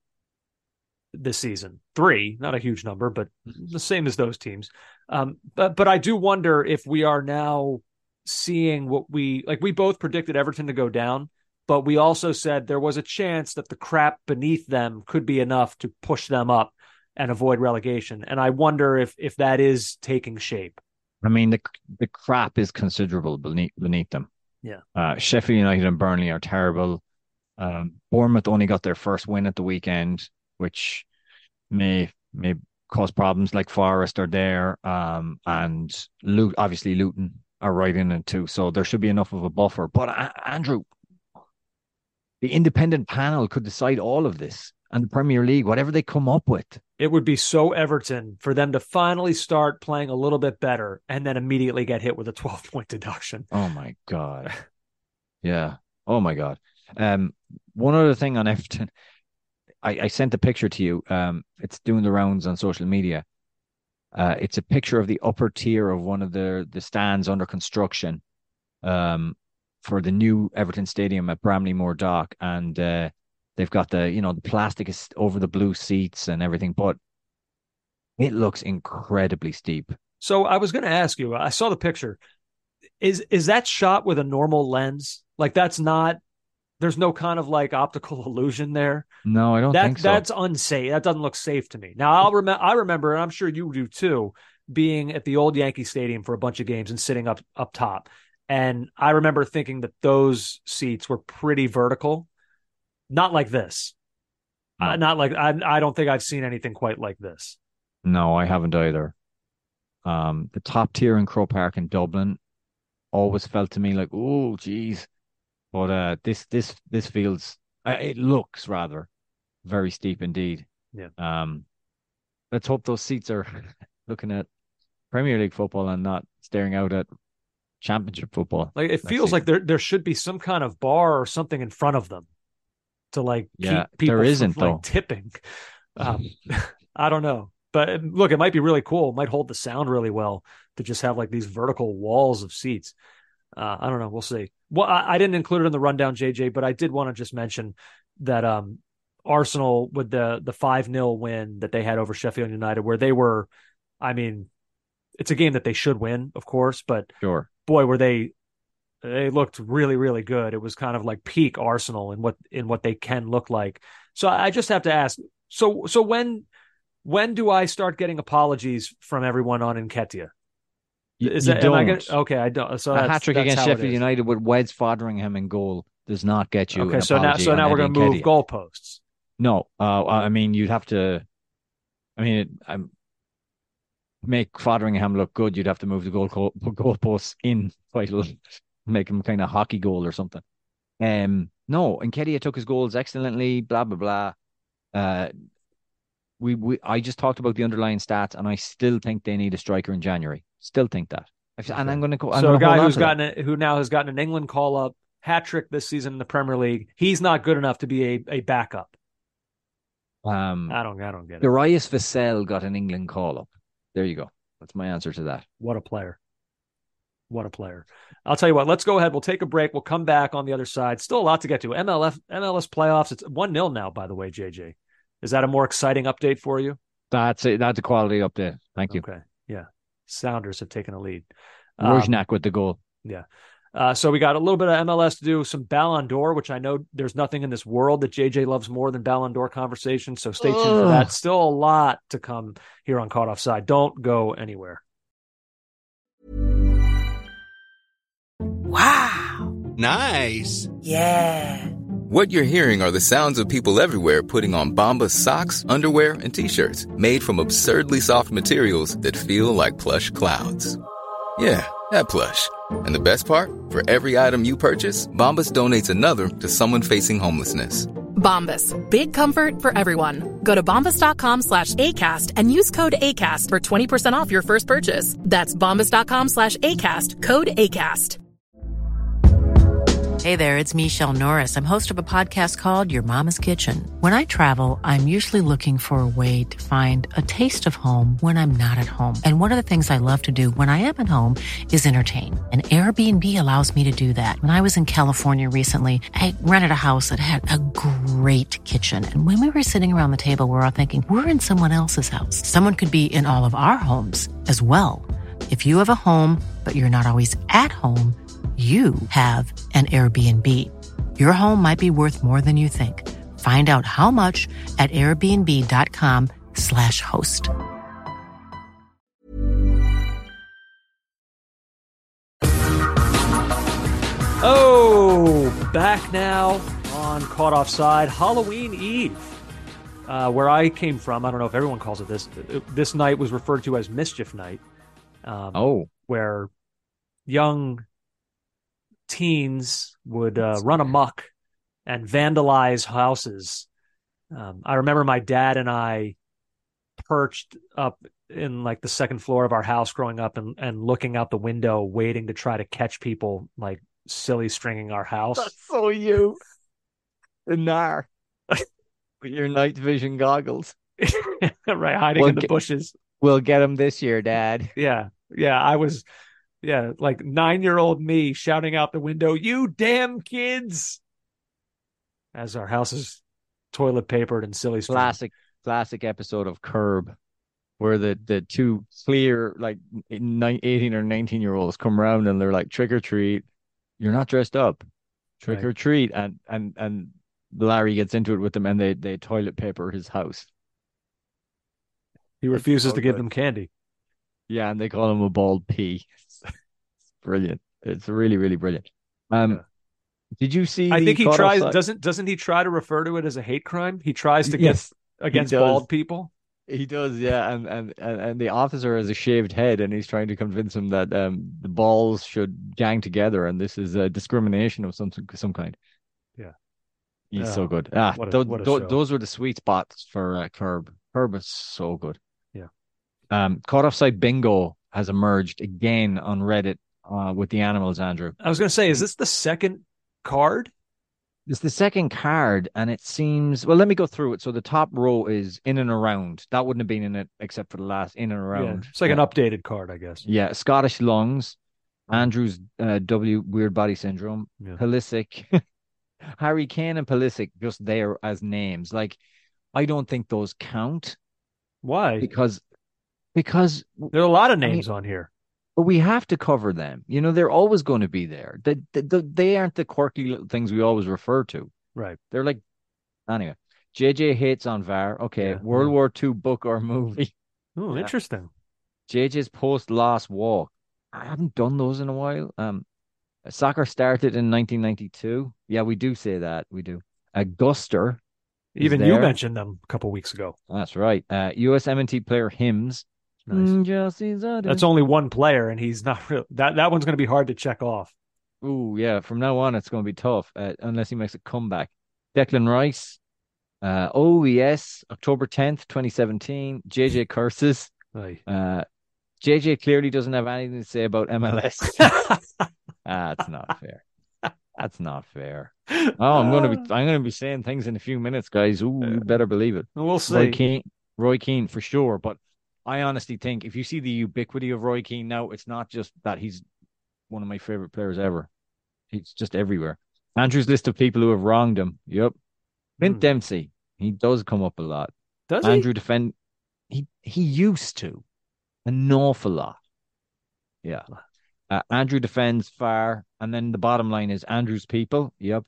this season. Three, not a huge number, but the same as those teams. Um, but but I do wonder if we are now seeing what we like. We both predicted Everton to go down, but we also said there was a chance that the crap beneath them could be enough to push them up and avoid relegation. And I wonder if if that is taking shape. I mean, the the crap is considerable beneath beneath them. Yeah. Uh, Sheffield United and Burnley are terrible. Um, Bournemouth only got their first win at the weekend, which may may cause problems. Like Forest are there, um, and Lut- obviously Luton are right in it too. So there should be enough of a buffer. But uh, Andrew, the independent panel could decide all of this, and the Premier League, whatever they come up with. It would be so Everton for them to finally start playing a little bit better and then immediately get hit with a twelve-point deduction. Oh my God. Yeah. Oh my God. Um, one other thing on Everton, I, I sent a picture to you. Um, it's doing the rounds on social media. Uh, it's a picture of the upper tier of one of the the stands under construction, um, for the new Everton Stadium at Bramley-Moore Dock, and uh, they've got the you know the plastic is over the blue seats and everything, but it looks incredibly steep. So I was going to ask you. I saw the picture. Is is that shot with a normal lens? Like that's not. There's no kind of like optical illusion there. No, I don't that, think so. That's unsafe. That doesn't look safe to me. Now I'll remember. I remember, and I'm sure you do too, being at the old Yankee Stadium for a bunch of games and sitting up up top. And I remember thinking that those seats were pretty vertical, not like this. No. Uh, not like I. I don't think I've seen anything quite like this. No, I haven't either. Um, the top tier in Croke Park in Dublin always felt to me like, oh, geez. But uh, this this this feels uh, it looks rather very steep indeed. Yeah. Um, let's hope those seats are looking at Premier League football and not staring out at Championship football. Like it feels season. like there there should be some kind of bar or something in front of them to like yeah, keep people there isn't from, though. Like, tipping. Um, I don't know, but look, it might be really cool. It might hold the sound really well to just have like these vertical walls of seats. Uh, I don't know. We'll see. Well, I, I didn't include it in the rundown, J J, but I did want to just mention that um, Arsenal with the the five nil win that they had over Sheffield United, where they were, I mean, it's a game that they should win, of course, but sure. boy, were they they looked really, really good. It was kind of like peak Arsenal in what in what they can look like. So I just have to ask, so so when when do I start getting apologies from everyone on Nketiah? Is you that, don't. am I gonna, okay, I don't. So a hat trick against Sheffield United with Wes Foderingham in goal does not get you. Okay, an so now, so now we're going to move goalposts. No, uh, I mean you'd have to. I mean, it, I'm make Foderingham look good. You'd have to move the goal goalposts in quite a little, make him kind of hockey goal or something. Um, no, Nketiah took his goals excellently. Blah blah blah. Uh, we we I just talked about the underlying stats, and I still think they need a striker in January. Still think that, and okay. I'm going to go. I'm so a guy who's gotten a, who now has gotten an England call up, hat trick this season in the Premier League. He's not good enough to be a, a backup. Um, I don't I don't get it. Darius Vassell got an England call up. There you go. That's my answer to that. What a player! What a player! I'll tell you what. Let's go ahead. We'll take a break. We'll come back on the other side. Still a lot to get to. M L F M L S playoffs. It's one nil now. By the way, J J, is that a more exciting update for you? That's it. That's a quality update. Thank you. Okay. Yeah. Sounders have taken a lead. Rojnak um, with the goal. Yeah. Uh, so we got a little bit of M L S to do, some Ballon d'Or, which I know there's nothing in this world that J J loves more than Ballon d'Or conversation. So stay tuned Ugh. for that. Still a lot to come here on Caught Offside. Don't go anywhere. Wow. Nice. Yeah. What you're hearing are the sounds of people everywhere putting on Bombas socks, underwear, and T-shirts made from absurdly soft materials that feel like plush clouds. Yeah, that plush. And the best part? For every item you purchase, Bombas donates another to someone facing homelessness. Bombas, big comfort for everyone. Go to bombas.com slash ACAST and use code ACAST for twenty percent off your first purchase. That's bombas.com slash ACAST, code ACAST. Hey there, it's Michelle Norris. I'm host of a podcast called Your Mama's Kitchen. When I travel, I'm usually looking for a way to find a taste of home when I'm not at home. And one of the things I love to do when I am at home is entertain. And Airbnb allows me to do that. When I was in California recently, I rented a house that had a great kitchen. And when we were sitting around the table, we were all thinking, we're in someone else's house. Someone could be in all of our homes as well. If you have a home, but you're not always at home, you have an Airbnb. Your home might be worth more than you think. Find out how much at airbnb.com slash host. Oh, back now on Caught Offside, Halloween Eve. Uh, where I came from, I don't know if everyone calls it this. This night was referred to as Mischief Night. Um, oh. Where young teens would uh, run amok and vandalize houses. Um, I remember my dad and I perched up in like the second floor of our house growing up and, and looking out the window, waiting to try to catch people like silly stringing our house. That's so you. the Nar with your night vision goggles. Right, hiding We'll in the get- bushes. We'll get him this year, Dad. Yeah, yeah. I was, yeah, like nine-year-old me shouting out the window, "You damn kids!" As our house is toilet papered and silly string. Classic, classic episode of Curb, where the the two clear like nine, eighteen or nineteen year olds come around and they're like, trick or treat. You're not dressed up. Trick Right. or treat, and and and Larry gets into it with them, and they they toilet paper his house. He refuses so to give good. them candy. Yeah, and they call him a bald pea. It's brilliant. It's really, really brilliant. Um, Yeah. did you see? I the think he caught tries. offside- Doesn't doesn't he try to refer to it as a hate crime? He tries to get Yes, against does. bald people. He does, yeah, and, and and and the officer has a shaved head, and he's trying to convince him that um the balls should gang together, and this is a discrimination of some some kind. Yeah. He's Oh, so good. Ah, what a- tho- what a tho- show. those were the sweet spots for uh, Curb. Curb is so good. Yeah. Um, Caught Offside Bingo has emerged again on Reddit uh, with the animals, Andrew. I was going to say, is this the second card? It's the second card, and it seems well. Let me go through it. So the top row is in and around. That wouldn't have been in it except for the last in and Yeah, around. it's like an Uh, updated card, I guess. Yeah, Scottish lungs, Andrew's uh, W weird body syndrome, Yeah. Pulisic, Harry Kane and Pulisic just there as names. Like, I don't think those count Why? because because There are a lot of I mean, names on here. but we have to cover them. You know, they're always going to be there. They, they, they aren't the quirky little things we always refer to. Right. They're like, anyway. J J hates on V A R. Okay, Yeah, World yeah. War Two book or movie. Oh, Yeah. interesting. J J's post last walk. I haven't done those in a while. Um, soccer started in nineteen ninety-two. Yeah, we do say that. We do. A Guster. is Even you there. mentioned them a couple weeks ago. That's right. Uh, U S M N T player Hymns. Nice. Mm, just these others. That's only one player, and he's not real. That that one's going to be hard to check off. Ooh, yeah. From now on, it's going to be tough uh, unless he makes a comeback. Declan Rice. Uh, oh, yes. October tenth, twenty seventeen. J J curses. Aye. Uh, J J clearly doesn't have anything to say about M L S. That's not fair. That's not fair. Oh, I'm gonna be I'm gonna be saying things in a few minutes, guys. Ooh, you better believe it. We'll Roy see. Keane, Roy Keane for sure. But I honestly think if you see the ubiquity of Roy Keane now, it's not just that he's one of my favorite players ever. He's just everywhere. Andrew's list of people who have wronged him. Yep. Clint Hmm. Dempsey. He does come up a lot. Does he? Andrew defend. He he used to an awful lot. Yeah. Uh, Andrew defends far, and then the bottom line is Andrew's people. Yep.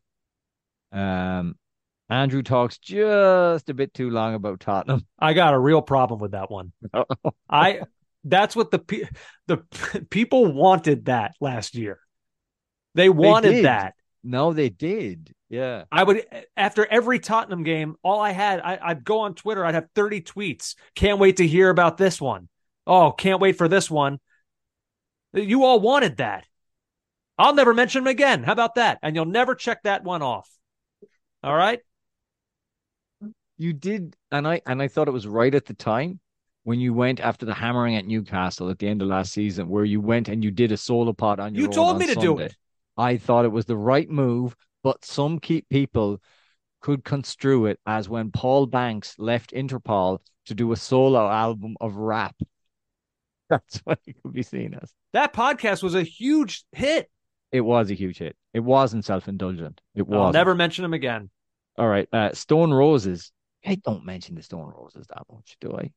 Um, Andrew talks just a bit too long about Tottenham. I got a real problem with that one. I that's what the pe- the people wanted that last year. They wanted did. that. No, they did. Yeah. I would after every Tottenham game, all I had, I, I'd go on Twitter, I'd have thirty tweets. Can't wait to hear about this one. Oh, can't wait for this one. You all wanted that. I'll never mention him again. How about that? And you'll never check that one off. All right. You did, and I and I thought it was right at the time when you went after the hammering at Newcastle at the end of last season, where you went and you did a solo pod on your You own told on me to do Sunday. it. I thought it was the right move, but some key people could construe it as when Paul Banks left Interpol to do a solo album of rap. That's what it could be seen as. That podcast was a huge hit. It was a huge hit. It wasn't self-indulgent. It I'll was never mention him again. All right. Uh, Stone Roses. I don't mention the Stone Roses that much, do I?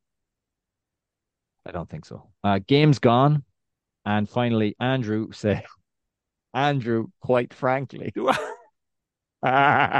I don't think so. Uh, Game's gone. And finally, Andrew said, Andrew, quite frankly. Do I?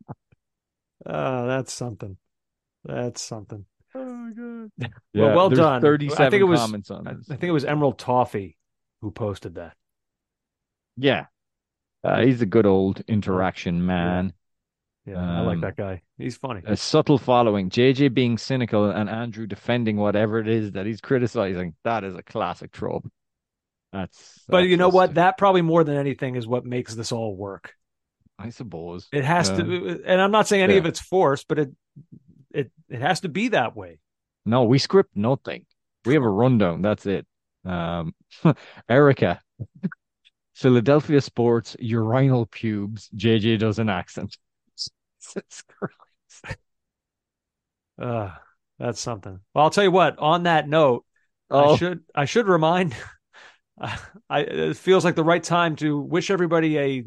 Oh, that's something. That's something. Oh, God. Well, Yeah, well there's done. thirty-seven I think it was. comments on I this. think it was Emerald Toffee who posted that. Yeah. Uh, he's a good old interaction man. Yeah, I like Um, that guy. He's funny. A subtle following. J J being cynical and Andrew defending whatever it is that he's criticizing. That is a classic trope. That's. But that's you know just- what? That probably more than anything is what makes this all work. I suppose. It has Um, to, and I'm not saying any yeah. of it's forced, but it it it has to be that way. No, we script nothing. We have a rundown. That's it. Um, Erica, Philadelphia sports urinal pubes. J J does an accent. Jesus Christ. Uh, that's something. Well, I'll tell you what, on that note, Oh. I should I should remind uh, I it feels like the right time to wish everybody a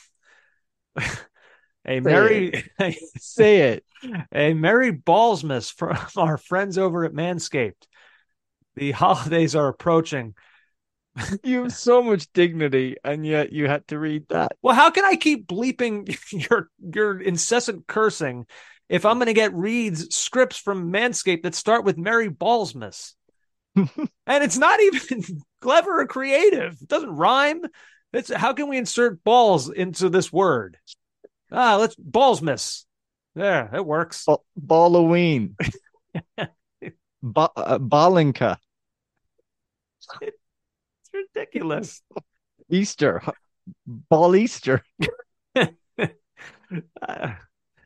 a merry a, Say it. a merry Ballsmas from our friends over at Manscaped. The holidays are approaching. You have so much dignity, and yet you had to read that. Well, how can I keep bleeping your your incessant cursing if I'm going to get reads scripts from Manscaped that start with Merry Ballsmas? And it's not even clever or creative. It doesn't rhyme. It's how can we insert balls into this word? Ah, let's Ballsmas. There, it works. Ba- Balloween. ba- uh, Ballinka. It's ridiculous. Easter. Ball Easter. uh,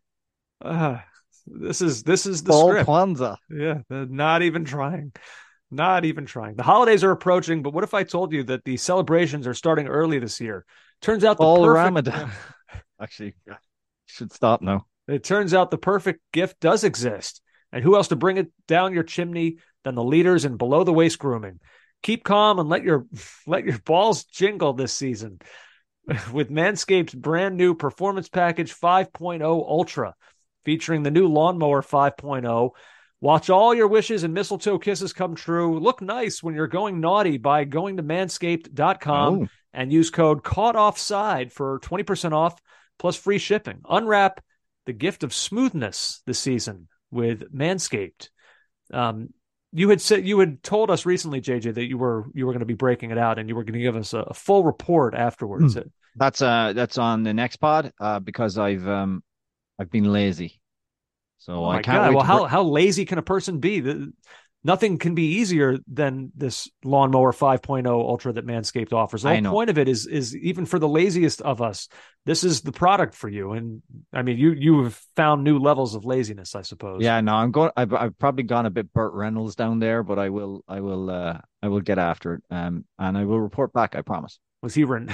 uh, this is this is the Ball script. Kwanzaa. Yeah, not even trying. Not even trying. The holidays are approaching, but what if I told you that the celebrations are starting early this year? Turns out the Ball perfect, Ramadan. Actually, should stop now. It turns out the perfect gift does exist. And who else to bring it down your chimney than the leaders in below the waist grooming? Keep calm and let your let your balls jingle this season with Manscaped's brand new Performance Package five point oh Ultra, featuring the new Lawnmower five point oh. Watch all your wishes and mistletoe kisses come true. Look nice when you're going naughty by going to manscaped dot com Oh. and use code CAUGHTOFFSIDE for twenty percent off plus free shipping. Unwrap the gift of smoothness this season with Manscaped. Um, you had said you had told us recently, J J, that you were you were going to be breaking it out and you were going to give us a, a full report afterwards. Mm. That's uh that's on the next pod uh because I've um I've been lazy. So Oh I my can't God. wait Well, to how, br- how lazy can a person be? The, nothing can be easier than this Lawnmower five point oh Ultra that Manscaped offers. The I whole know. point of it is, is even for the laziest of us, this is the product for you. And I mean, you, you have found new levels of laziness, I suppose. Yeah, no, I'm going. I've, I've probably gone a bit Burt Reynolds down there, but I will, I will, uh, I will get after it, um, and I will report back. I promise. Was he, ren-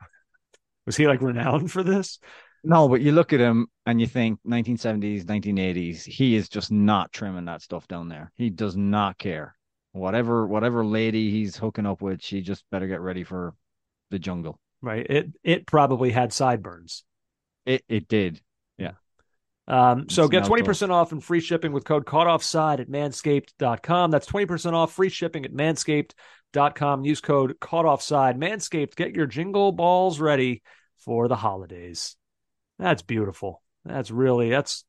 was he like renowned for this? No, but you look at him and you think nineteen seventies, nineteen eighties. He is just not trimming that stuff down there. He does not care. Whatever, whatever lady he's hooking up with, she just better get ready for the jungle. Right. It, it probably had sideburns. It, it did. Yeah. Um, so It's get now twenty percent off and free shipping with code CAUGHTOFFSIDE at manscaped dot com. That's twenty percent off free shipping at manscaped dot com. Use code CAUGHTOFFSIDE. Manscaped, get your jingle balls ready for the holidays. That's beautiful. That's really, that's,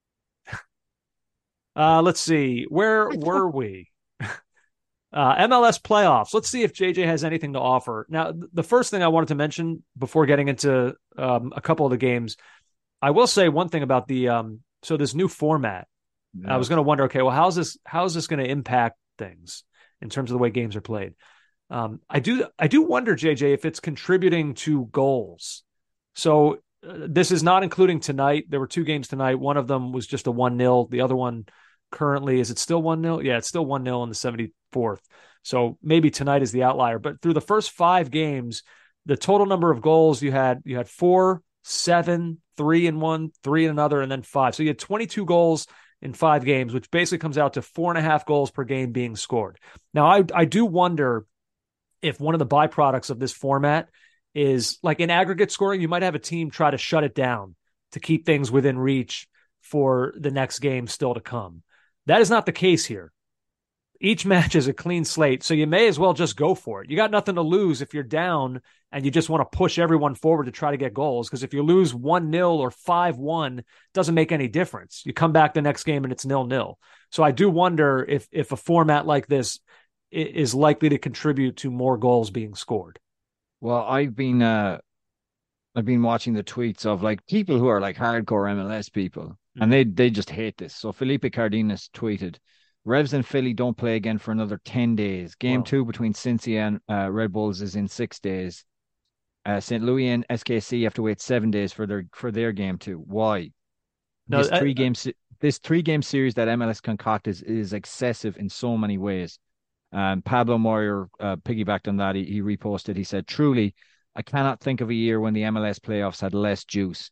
uh, let's see. Where were we? Uh, M L S playoffs. Let's see if J J has anything to offer. Now, the first thing I wanted to mention before getting into um, a couple of the games, I will say one thing about the um, so this new format. Yeah. I was going to wonder, okay, well, how's this how's this going to impact things in terms of the way games are played? Um, I do I do wonder, J J, if it's contributing to goals. So uh, this is not including tonight. There were two games tonight. One of them was just a one nil. The other one currently, is it still one nil? Yeah, it's still one nil in the seventy-fourth. So maybe tonight is the outlier. But through the first five games, the total number of goals you had, you had four, seven, three in one, three in another, and then five. So you had twenty-two goals in five games, which basically comes out to four and a half goals per game being scored. Now, I, I do wonder if one of the byproducts of this format is like in aggregate scoring, you might have a team try to shut it down to keep things within reach for the next game still to come. That is not the case here. Each match is a clean slate, so you may as well just go for it. You got nothing to lose if you're down and you just want to push everyone forward to try to get goals, because if you lose one nil or five one, it doesn't make any difference. You come back the next game and it's nil nil. So I do wonder if if a format like this is likely to contribute to more goals being scored. Well, I've been uh I've been watching the tweets of like people who are like hardcore M L S people, and they they just hate this. So Felipe Cardenas tweeted, Revs and Philly don't play again for another ten days. Game Wow. two between Cincy and uh, Red Bulls is in six days. Uh, Saint Louis and S K C have to wait seven days for their for their game two. Why? No, this I- three game se- this three game series that M L S concocted is, is excessive in so many ways. Um, Pablo Moyer uh, piggybacked on that. He, he reposted. He said, "Truly, I cannot think of a year when the M L S playoffs had less juice.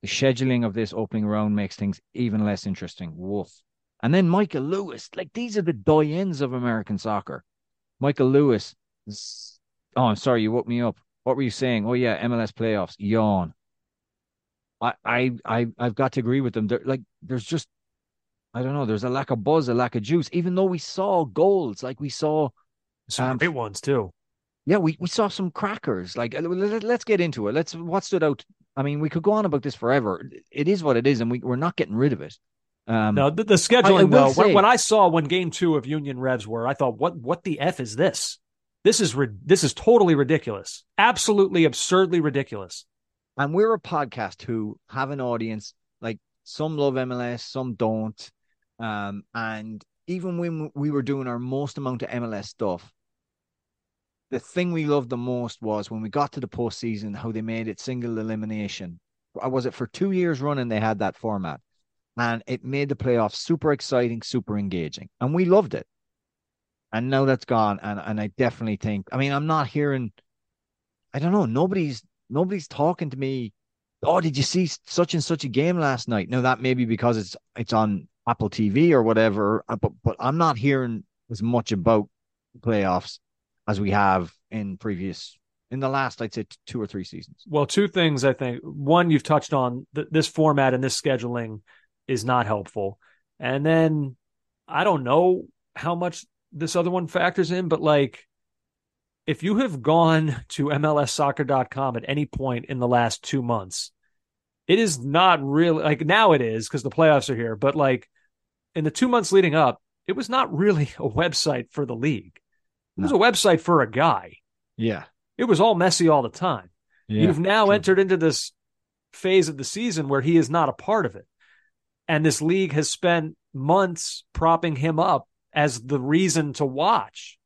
The scheduling of this opening round makes things even less interesting. Woof. And then Michael Lewis, like these are the doyens of American soccer. Michael Lewis. Oh, I'm sorry, you woke me up. What were you saying? Oh yeah, M L S playoffs. Yawn. I, I, I, I've got to agree with them. They're, like, there's just, I don't know. There's a lack of buzz, a lack of juice. Even though we saw goals, like we saw some um, great ones too. Yeah, we, we saw some crackers. Like, let's get into it. Let's what stood out. I mean, we could go on about this forever. It is what it is, and we we're not getting rid of it. Um, no, the, the scheduling I, I though. Say, when, when I saw when Game Two of Union Revs were, I thought, what what the f is this? This is this is totally ridiculous. Absolutely absurdly ridiculous. And we're a podcast who have an audience. Like some love M L S, some don't. Um, and even when we were doing our most amount of M L S stuff, the thing we loved the most was when we got to the postseason, how they made it single elimination. Was it for two years running they had that format? And it made the playoffs super exciting, super engaging. And we loved it. And now that's gone. And, and I definitely think, I mean, I'm not hearing, I don't know, nobody's nobody's talking to me. Oh, did you see such and such a game last night? Now that may be because it's it's on Apple T V or whatever, but but I'm not hearing as much about playoffs as we have in previous, in the last, I'd say two or three seasons. Well, two things, I think. One, you've touched on th- this format and this scheduling is not helpful. And then I don't know how much this other one factors in, but like, if you have gone to M L S soccer dot com at any point in the last two months, it is not really, like now it is because the playoffs are here, but like in the two months leading up, it was not really a website for the league. It was no. a website for a guy. Yeah. It was all messy all the time. Yeah, You've now true. entered into this phase of the season where he is not a part of it. And this league has spent months propping him up as the reason to watch.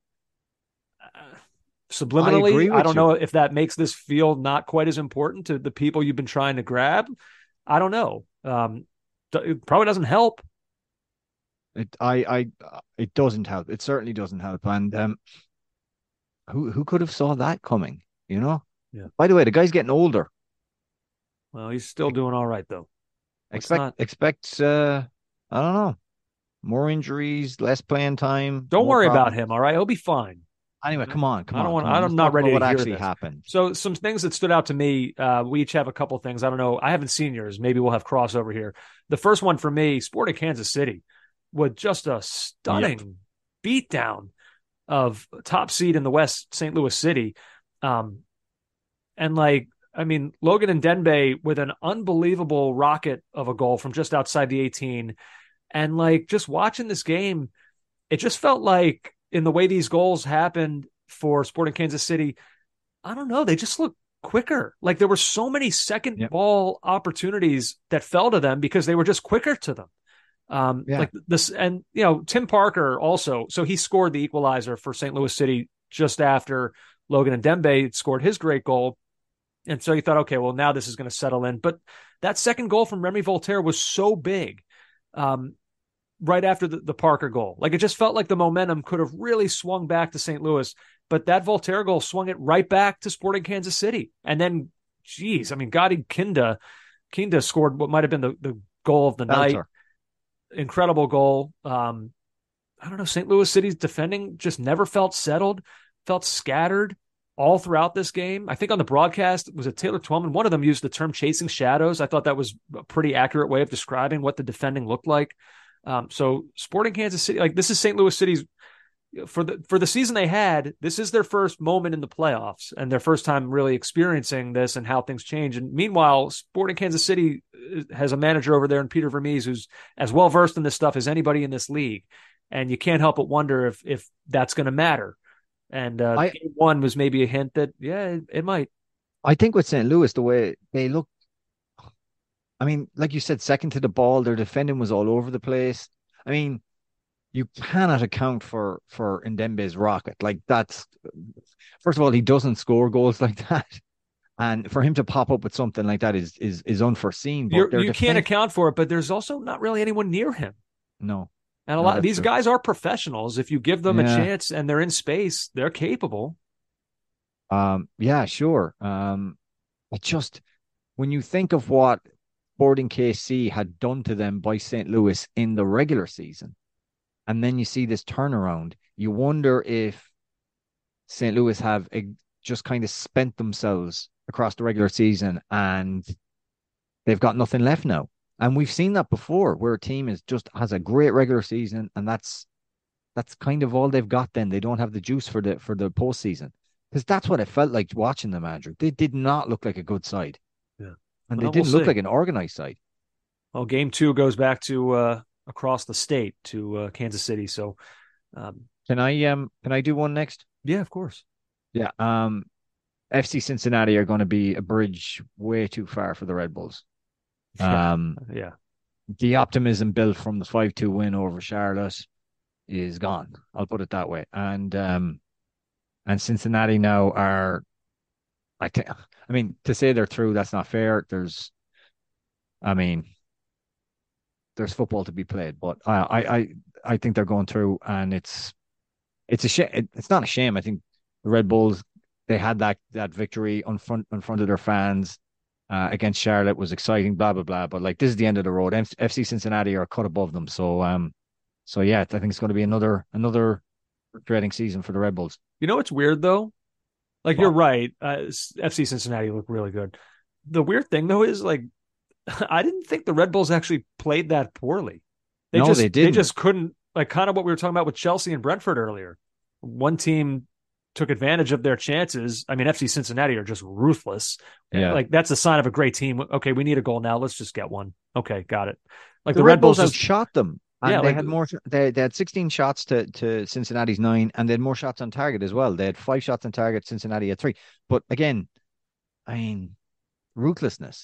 Uh, subliminally, I, I don't you. know if that makes this feel not quite as important to the people you've been trying to grab. I don't know. Um, it probably doesn't help. It, I, I, it doesn't help. It certainly doesn't help. And um, who, who could have saw that coming? You know. Yeah. By the way, the guy's getting older. Well, he's still doing all right though. Let's expect, not... expect. Uh, I don't know. More injuries, less playing time. Don't worry problems. about him. All right, he'll be fine. Anyway, come on, come I don't on. Want, come on. I'm not ready to what hear actually this. happened. So, some things that stood out to me. Uh, we each have a couple things. I don't know. I haven't seen yours. Maybe we'll have crossover here. The first one for me, Sporting Kansas City, with just a stunning yep. beatdown of top seed in the West, Saint Louis City, um, and like. I mean, Logan Ndenbe with an unbelievable rocket of a goal from just outside the eighteen. And like just watching this game, it just felt like in the way these goals happened for Sporting Kansas City, I don't know, they just look quicker. Like there were so many second yep. ball opportunities that fell to them because they were just quicker to them. Um, yeah. Like this, and you know, Tim Parker also, so he scored the equalizer for Saint Louis City just after Logan Ndenbe scored his great goal. And so you thought, okay, well, now this is going to settle in. But that second goal from Remy Voltaire was so big um, right after the, the Parker goal. Like it just felt like the momentum could have really swung back to Saint Louis. But that Voltaire goal swung it right back to Sporting Kansas City. And then, geez, I mean, Gadi Kinda, Kinda scored what might have been the, the goal of the night. Incredible goal. Um, I don't know, Saint Louis City's defending just never felt settled, felt scattered. All throughout this game. I think on the broadcast, was it Taylor Twellman? One of them used the term chasing shadows. I thought that was a pretty accurate way of describing what the defending looked like. Um, so Sporting Kansas City, like this is Saint Louis City's, for the for the season they had, this is their first moment in the playoffs and their first time really experiencing this and how things change. And meanwhile, Sporting Kansas City has a manager over there in Peter Vermees who's as well-versed in this stuff as anybody in this league. And you can't help but wonder if if that's going to matter. And uh, I, game one was maybe a hint that, yeah, it, it might. I think with Saint Louis, the way they look, I mean, like you said, second to the ball, their defending was all over the place. I mean, you cannot account for for Ndembe's rocket. Like that's, first of all, he doesn't score goals like that. And for him to pop up with something like that is is is unforeseen. But you defense... can't account for it, but there's also not really anyone near him. No. And a no, lot of these true. guys are professionals. If you give them yeah. a chance and they're in space, they're capable. Um, yeah, sure. Um, but just when you think of what Sporting K C had done to them by Saint Louis in the regular season. And then you see this turnaround. You wonder if Saint Louis have a, just kind of spent themselves across the regular season and they've got nothing left now. And we've seen that before, where a team is just has a great regular season, and that's that's kind of all they've got. Then they don't have the juice for the for the postseason, because that's what it felt like watching them, Andrew. They did not look like a good side, yeah, and well, they didn't we'll look see. like an organized side. Well, game two goes back to uh, across the state to uh, Kansas City. So, um, can I um can I do one next? Yeah, of course. Yeah. Um, F C Cincinnati are going to be a bridge way too far for the Red Bulls. Um, yeah. The optimism built from the five two win over Charlotte is gone. I'll put it that way. And um, and Cincinnati now are, I think, I mean, to say they're through, that's not fair. There's, I mean, there's football to be played, but I, I, I, I think they're going through, and it's, it's a shame. It, it's not a shame. I think the Red Bulls, they had that that victory on front in front of their fans. Uh, against Charlotte was exciting, blah blah blah. But like, this is the end of the road. F C Cincinnati are cut above them, so um, so yeah, I think it's going to be another another frustrating season for the Red Bulls. You know what's weird though? Like, well, you're right. Uh, F C Cincinnati look really good. The weird thing though is, like, I didn't think the Red Bulls actually played that poorly. They no, just, they didn't. They just couldn't. Like, kind of what we were talking about with Chelsea and Brentford earlier. One team took advantage of their chances. I mean, F C Cincinnati are just ruthless. Yeah. Like, that's a sign of a great team. Okay, we need a goal now. Let's just get one. Okay, got it. Like, the, the Red, Red Bulls, Bulls outshot just, them. And yeah, they like, had more. They, they had sixteen shots to, to Cincinnati's nine, and they had more shots on target as well. They had five shots on target. Cincinnati had three. But again, I mean, ruthlessness.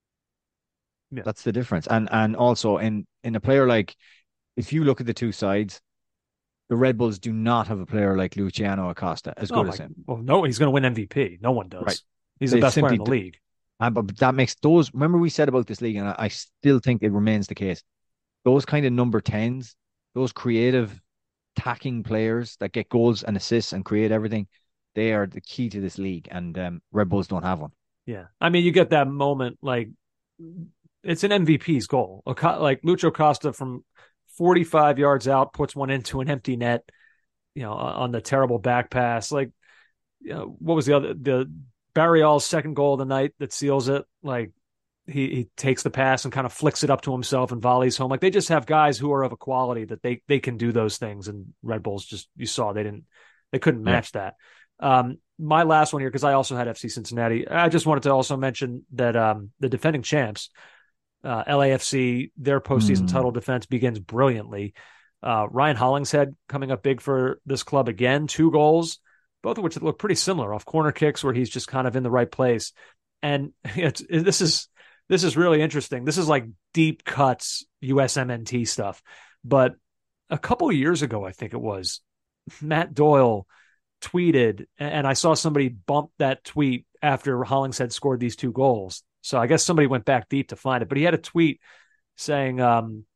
Yeah. That's the difference. And and also in in a player like, if you look at the two sides, the Red Bulls do not have a player like Luciano Acosta as good oh as him. Well, no, he's going to win M V P. No one does. Right. He's they the best player in the league. And, but that makes those, remember we said about this league, and I, I still think it remains the case. Those kind of number tens, those creative attacking players that get goals and assists and create everything, they are the key to this league. And um, Red Bulls don't have one. Yeah. I mean, you get that moment, like, it's an M V P's goal. Like, Lucho Acosta from forty-five yards out puts one into an empty net, you know, on the terrible back pass. Like, you know, what was the other, the Barrial's second goal of the night that seals it? Like, he he takes the pass and kind of flicks it up to himself and volleys home. Like, they just have guys who are of a quality that they they can do those things. And Red Bulls just, you saw they didn't, they couldn't match yeah. that. Um, my last one here, because I also had F C Cincinnati. I just wanted to also mention that um, the defending champs, Uh, L A F C, their postseason mm. title defense begins brilliantly. Uh, Ryan Hollingshead coming up big for this club again, two goals, both of which look pretty similar off corner kicks where he's just kind of in the right place. And it's, it, this is this is really interesting. This is like deep cuts U S M N T stuff. But a couple of years ago, I think it was, Matt Doyle tweeted, and I saw somebody bump that tweet after Hollingshead scored these two goals. So I guess somebody went back deep to find it, but he had a tweet saying um,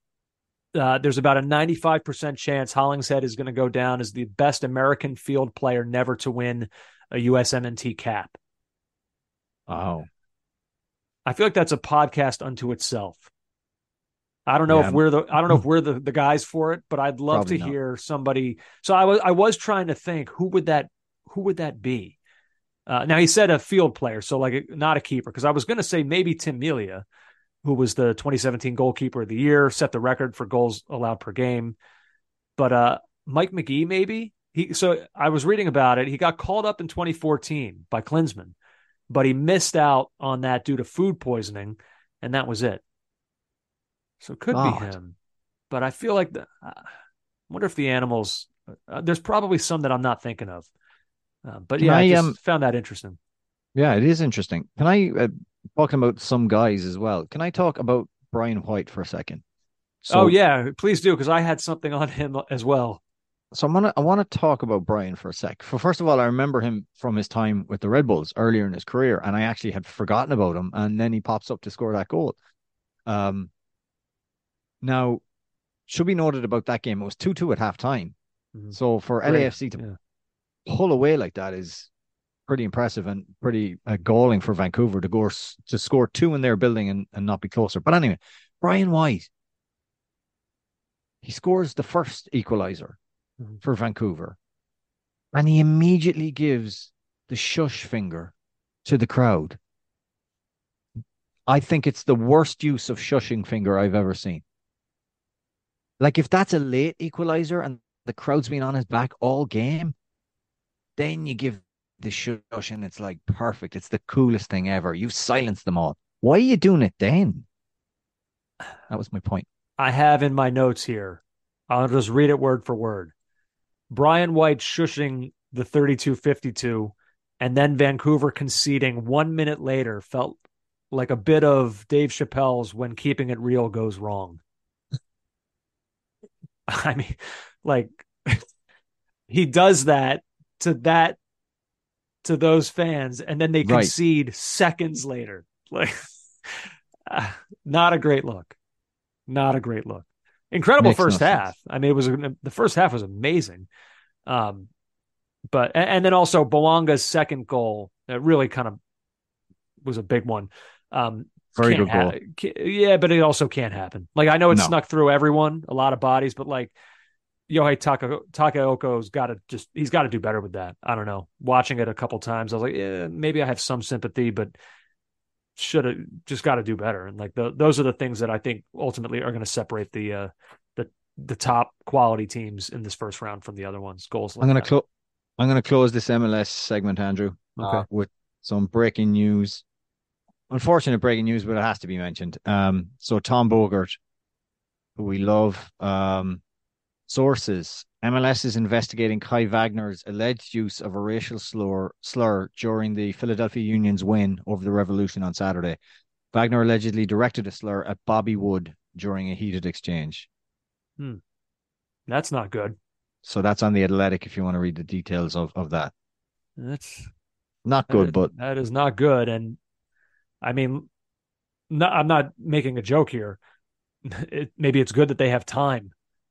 uh, there's about a ninety-five percent chance Hollingshead is going to go down as the best American field player never to win a U S M N T cap. Wow. I feel like that's a podcast unto itself. I don't know yeah. if we're the I don't know if we're the, the guys for it, but I'd love Probably to not. hear somebody. So I was I was trying to think who would that who would that be? Uh, now, he said a field player, so like a, not a keeper, because I was going to say maybe Tim Melia, who was the twenty seventeen goalkeeper of the year, set the record for goals allowed per game. But uh, Mike McGee, maybe? He. So I was reading about it. He got called up in twenty fourteen by Klinsmann, but he missed out on that due to food poisoning, and that was it. So it could God. be him. But I feel like, the, uh, I wonder if the animals, uh, there's probably some that I'm not thinking of. Uh, but yeah, I, I just um, found that interesting. Yeah, it is interesting. Can I, uh, talking about some guys as well, can I talk about Brian White for a second? So, oh, yeah, please do, because I had something on him as well. So I'm gonna, I want to talk about Brian for a sec. For First of all, I remember him from his time with the Red Bulls earlier in his career, and I actually had forgotten about him, and then he pops up to score that goal. Um, Now, should be noted about that game, it was two two at half time. Mm-hmm. So for L A F C to yeah. pull away like that is pretty impressive and pretty uh, galling for Vancouver to go to score two in their building and, and not be closer. But anyway, Brian White, he scores the first equalizer mm-hmm. for Vancouver, and he immediately gives the shush finger to the crowd. I think it's the worst use of shushing finger I've ever seen. Like, if that's a late equalizer and the crowd's been on his back all game, then you give the shush and it's like perfect. It's the coolest thing ever. You've silenced them all. Why are you doing it then? That was my point. I have in my notes here, I'll just read it word for word. Brian White shushing the thirty-two fifty-two, and then Vancouver conceding one minute later felt like a bit of Dave Chappelle's When Keeping It Real Goes Wrong. I mean, like, he does that to that, to those fans, and then they concede right. seconds later. Like, uh, not a great look. Not a great look. Incredible Makes first no half. Sense. I mean, it was the first half was amazing. Um, but and, and then also Boanga's second goal that really kind of was a big one. Um, Very good goal. Ha- yeah, but it also can't happen. Like, I know it no. snuck through everyone, a lot of bodies, but like Yohei Taka- Takaoko's got to just, he's got to do better with that. I don't know. Watching it a couple times, I was like, yeah, maybe I have some sympathy, but should have just got to do better. And like the, those are the things that I think ultimately are going to separate the uh, the the top quality teams in this first round from the other ones. Goals. Like I'm going to close. I'm going to close this M L S segment, Andrew, okay. uh, with some breaking news. Unfortunate breaking news, but it has to be mentioned. Um, so Tom Bogert, who we love, um, sources, M L S is investigating Kai Wagner's alleged use of a racial slur, slur during the Philadelphia Union's win over the Revolution on Saturday. Wagner allegedly directed a slur at Bobby Wood during a heated exchange. Hmm. That's not good. So that's on The Athletic if you want to read the details of, of that. That's not good, that, but that is not good. And I mean, no, I'm not making a joke here. It, maybe it's good that they have time,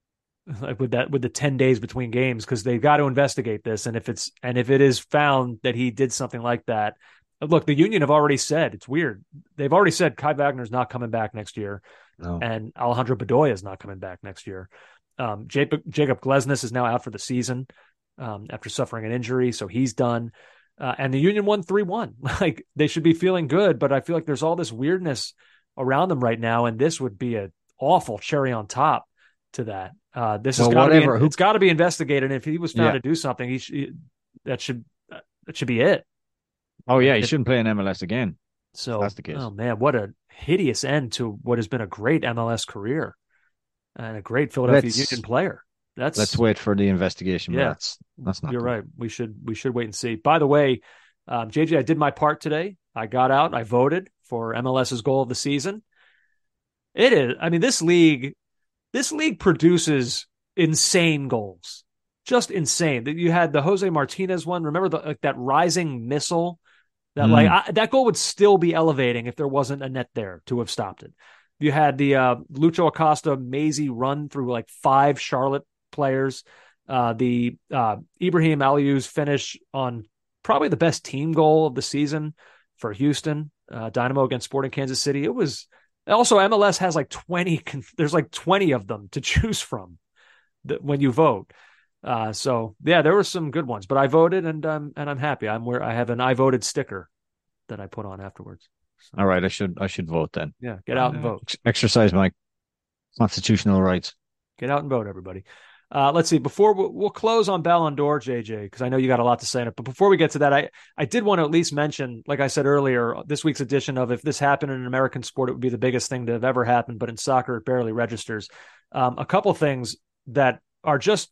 like with that, with the ten days between games, because they've got to investigate this. And if it's and if it is found that he did something like that, look, the Union have already said it's weird. They've already said Kai Wagner's not coming back next year, no. and Alejandro Bedoya is not coming back next year. Um, Jacob, Jacob Glesnes is now out for the season um, after suffering an injury, so he's done. Uh, and the Union won three one. Like, they should be feeling good, but I feel like there's all this weirdness around them right now, and this would be an awful cherry on top to that. Uh, this has well, got to be Who... it's got to be investigated. And if he was found yeah. to do something, he should, that should that should be it. Oh yeah, he it, shouldn't play in M L S again. So that's the case. Oh man, what a hideous end to what has been a great M L S career and a great Philadelphia let's, Union player. That's let's wait for the investigation. Yeah, that's that's not. You're good. right. We should we should wait and see. By the way, um, J J, I did my part today. I got out. I voted for MLS's goal of the season. It is. I mean, this league, this league produces insane goals, just insane. That you had the Jose Martinez one. Remember the like that rising missile. That mm. like I, that goal would still be elevating if there wasn't a net there to have stopped it. You had the uh, Lucho Acosta mazy run through like five Charlotte players. Uh, the uh, Ibrahim Aliou's finish on probably the best team goal of the season for Houston uh, Dynamo against Sporting Kansas City. It was also M L S has like twenty. There's like twenty of them to choose from when you vote. Uh, so yeah, there were some good ones, but I voted and um, and I'm happy. I'm where I have an I voted sticker that I put on afterwards. So, all right, I should I should vote then. Yeah, get out and vote. Exercise my constitutional rights. Get out and vote, everybody. Uh, let's see. Before we'll, we'll close on Ballon d'Or, J J, because I know you got a lot to say on it. But before we get to that, I I did want to at least mention, like I said earlier, this week's edition of if this happened in an American sport, it would be the biggest thing to have ever happened. But in soccer, it barely registers. Um, a couple things that are just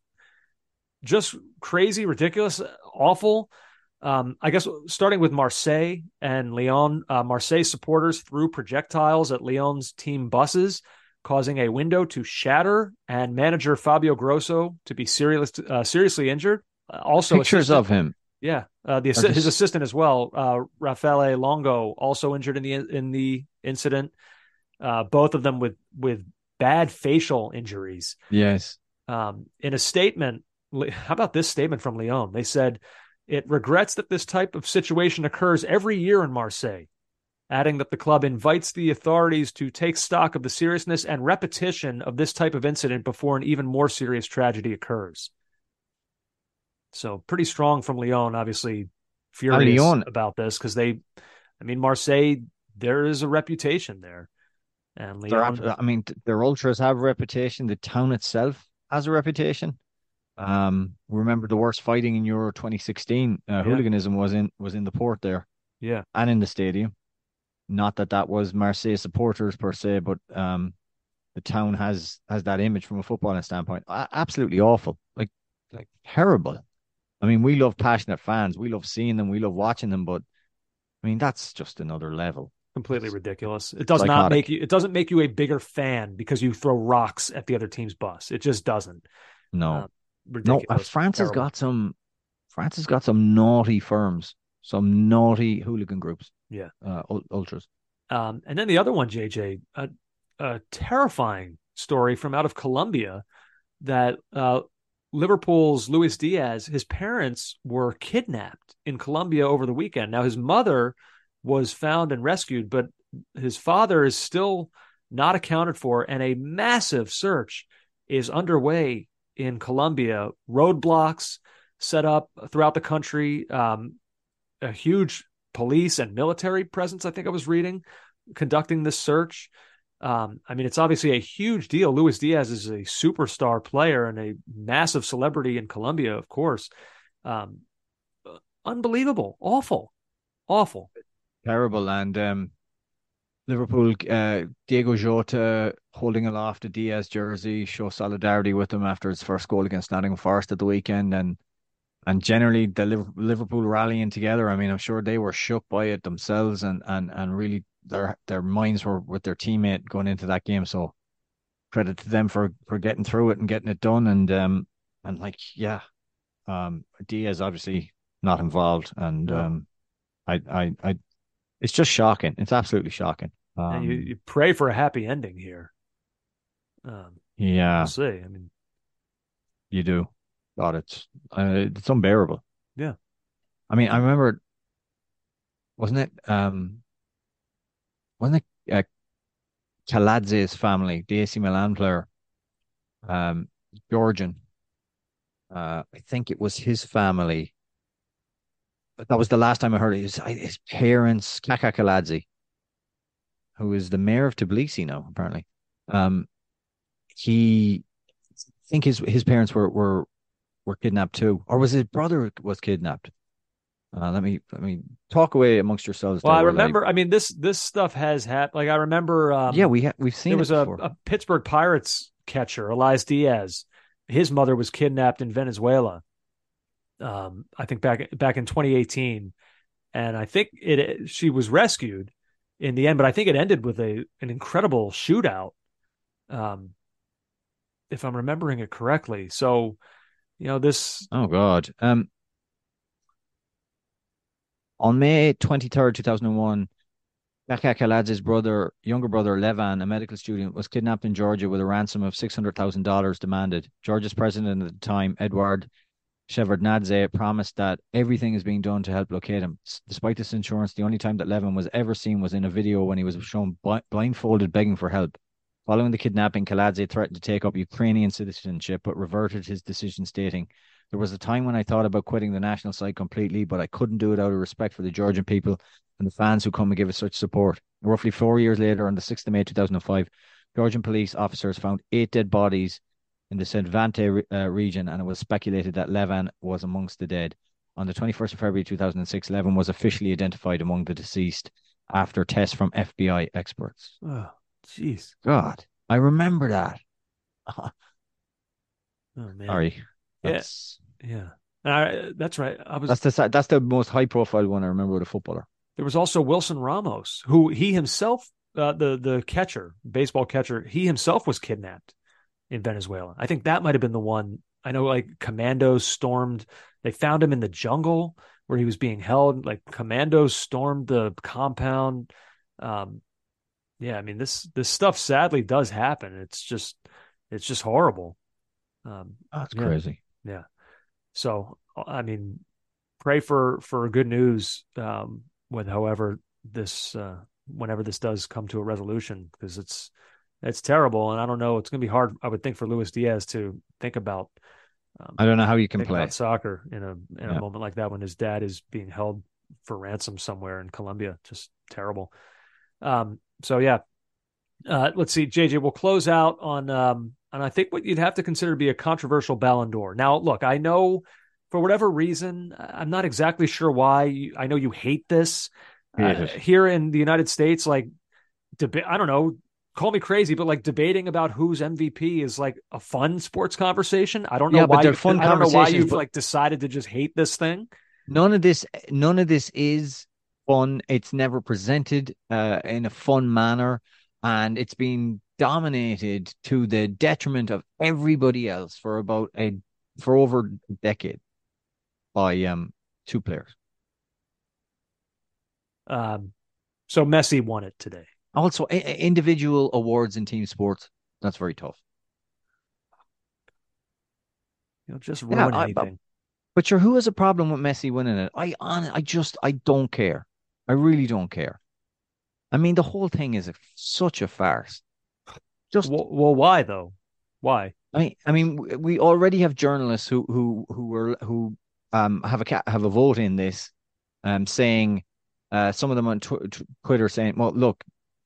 just crazy, ridiculous, awful. Um, I guess starting with Marseille and Lyon, uh, Marseille supporters threw projectiles at Lyon's team buses, causing a window to shatter and manager Fabio Grosso to be serious, uh, seriously injured. Uh, also, pictures of him. Yeah, uh, the assi- his assistant as well, uh, Raffaele Longo, also injured in the in the incident. Uh, both of them with with bad facial injuries. Yes. Um, in a statement, how about this statement from Lyon? They said, It regrets that this type of situation occurs every year in Marseille, adding that the club invites the authorities to take stock of the seriousness and repetition of this type of incident before an even more serious tragedy occurs. So pretty strong from Lyon, obviously furious Lyon. about this because they, I mean, Marseille, there is a reputation there. And Lyon, They're, I mean, their ultras have a reputation. The town itself has a reputation. Um, remember the worst fighting in Euro twenty sixteen. Uh, Yeah. Hooliganism was in was in the port there yeah, and in the stadium. Not that that was Marseille supporters per se, but um, the town has has that image from a footballing standpoint. A- absolutely awful, like like terrible. I mean, we love passionate fans. We love seeing them. We love watching them. But I mean, that's just another level. completely ridiculous. It does not Psychotic. make you, it doesn't make you a bigger fan because you throw rocks at the other team's bus. It just doesn't. No, Uh, no. ridiculous. Uh, France has Terrible. got some. France has got some naughty firms, some naughty hooligan groups. Yeah. uh, ul- ultras. Um, and then the other one, J J, a, a terrifying story from out of Colombia that uh, Liverpool's Luis Diaz, his parents were kidnapped in Colombia over the weekend. Now, his mother was found and rescued, but his father is still not accounted for, and a massive search is underway in Colombia. Roadblocks set up throughout the country, um, a huge police and military presence, I think I was reading, conducting this search. Um, I mean, it's obviously a huge deal. Luis Diaz is a superstar player and a massive celebrity in Colombia, of course. Um, unbelievable. Awful. Awful. Terrible. And um, Liverpool, uh, Diego Jota holding aloft a Diaz jersey, show solidarity with him after his first goal against Nottingham Forest at the weekend. And and generally the Liv- Liverpool rallying together. I mean, I'm sure they were shook by it themselves, and and and really their their minds were with their teammate going into that game. So credit to them for for getting through it and getting it done. And um and like yeah, um Diaz obviously not involved, and No. um I I I it's just shocking. It's absolutely shocking. Um, And you, you pray for a happy ending here. Um, yeah, we'll see. I mean, you do. God, it's uh, it's unbearable. yeah. I mean, I remember, wasn't it um wasn't it uh, Kaladze's family, the A C Milan player, um, Georgian. Uh, I think it was his family. But that was the last time I heard it. His, his parents, Kaka Kaladze, who is the mayor of Tbilisi now, apparently. Um, he, I think his his parents were were were kidnapped too, or was his brother was kidnapped? Uh, let me let me talk away amongst yourselves. Well, there I while remember, I mean, this, this stuff has happened. Like I remember, um, yeah, we ha- we've seen there it was a, before. a Pittsburgh Pirates catcher, Elias Diaz. His mother was kidnapped in Venezuela. Um, I think back back in twenty eighteen, and I think it she was rescued in the end, but I think it ended with a an incredible shootout, um, if I'm remembering it correctly. So, you know, this. Oh God. Um, on May twenty-third, two thousand one, Kaka Kaladze's brother, younger brother Levan, a medical student, was kidnapped in Georgia with a ransom of six hundred thousand dollars demanded. Georgia's president at the time, Edward Shevardnadze, promised that everything is being done to help locate him. S- Despite this insurance, the only time that Levan was ever seen was in a video when he was shown bi- blindfolded begging for help. Following the kidnapping, Kaladze threatened to take up Ukrainian citizenship, but reverted his decision, stating, "There was a time when I thought about quitting the national side completely, but I couldn't do it out of respect for the Georgian people and the fans who come and give us such support." Roughly four years later, on the sixth of May two thousand five, Georgian police officers found eight dead bodies in the Sedvante uh, region, and it was speculated that Levan was amongst the dead. On the twenty-first of February two thousand six, Levan was officially identified among the deceased after tests from F B I experts. Oh, jeez. God, I remember that. Oh man. Sorry. Yeah. That's, Yeah. I, that's right. I was. that's the that's the most high profile one I remember with a footballer. There was also Wilson Ramos, who he himself, uh, the the catcher, baseball catcher, he himself was kidnapped in Venezuela. I think that might have been the one. I know, like commandos stormed. They found him in the jungle where he was being held. Like commandos stormed the compound. Um, yeah, I mean this this stuff sadly does happen. It's just it's just horrible. Um, That's yeah. crazy. Yeah. So I mean, pray for for good news um, with however this uh, whenever this does come to a resolution, because it's it's terrible, and I don't know. It's going to be hard, I would think, for Luis Diaz to think about. Um, I don't know how you can think play about soccer in a in yeah. a moment like that when his dad is being held for ransom somewhere in Colombia. Just terrible. Um, so yeah, uh, let's see, J J. We'll close out on um, and I think what you'd have to consider to be a controversial Ballon d'Or. Now, look, I know for whatever reason, I'm not exactly sure why. You, I know you hate this uh, here in the United States. Like, deba- I don't know. Call me crazy, but like debating about who's M V P is like a fun sports conversation. I don't know yeah, why. But they're you, fun I don't know why you've but... like decided to just hate this thing. None of this, none of this is fun. It's never presented uh, in a fun manner, and it's been dominated to the detriment of everybody else for about a for over a decade by um two players. Um, so Messi won it today. Also, I- individual awards in team sports, that's very tough. You know, just ruin yeah, anything. I, but sure, who has a problem with Messi winning it? I, I just, I don't care. I really don't care. I mean, the whole thing is a, such a farce. Just well, well, why though? Why? I mean, I mean, we already have journalists who who who were who um have a have a vote in this, um saying, uh, some of them on tw- Twitter saying, well, look.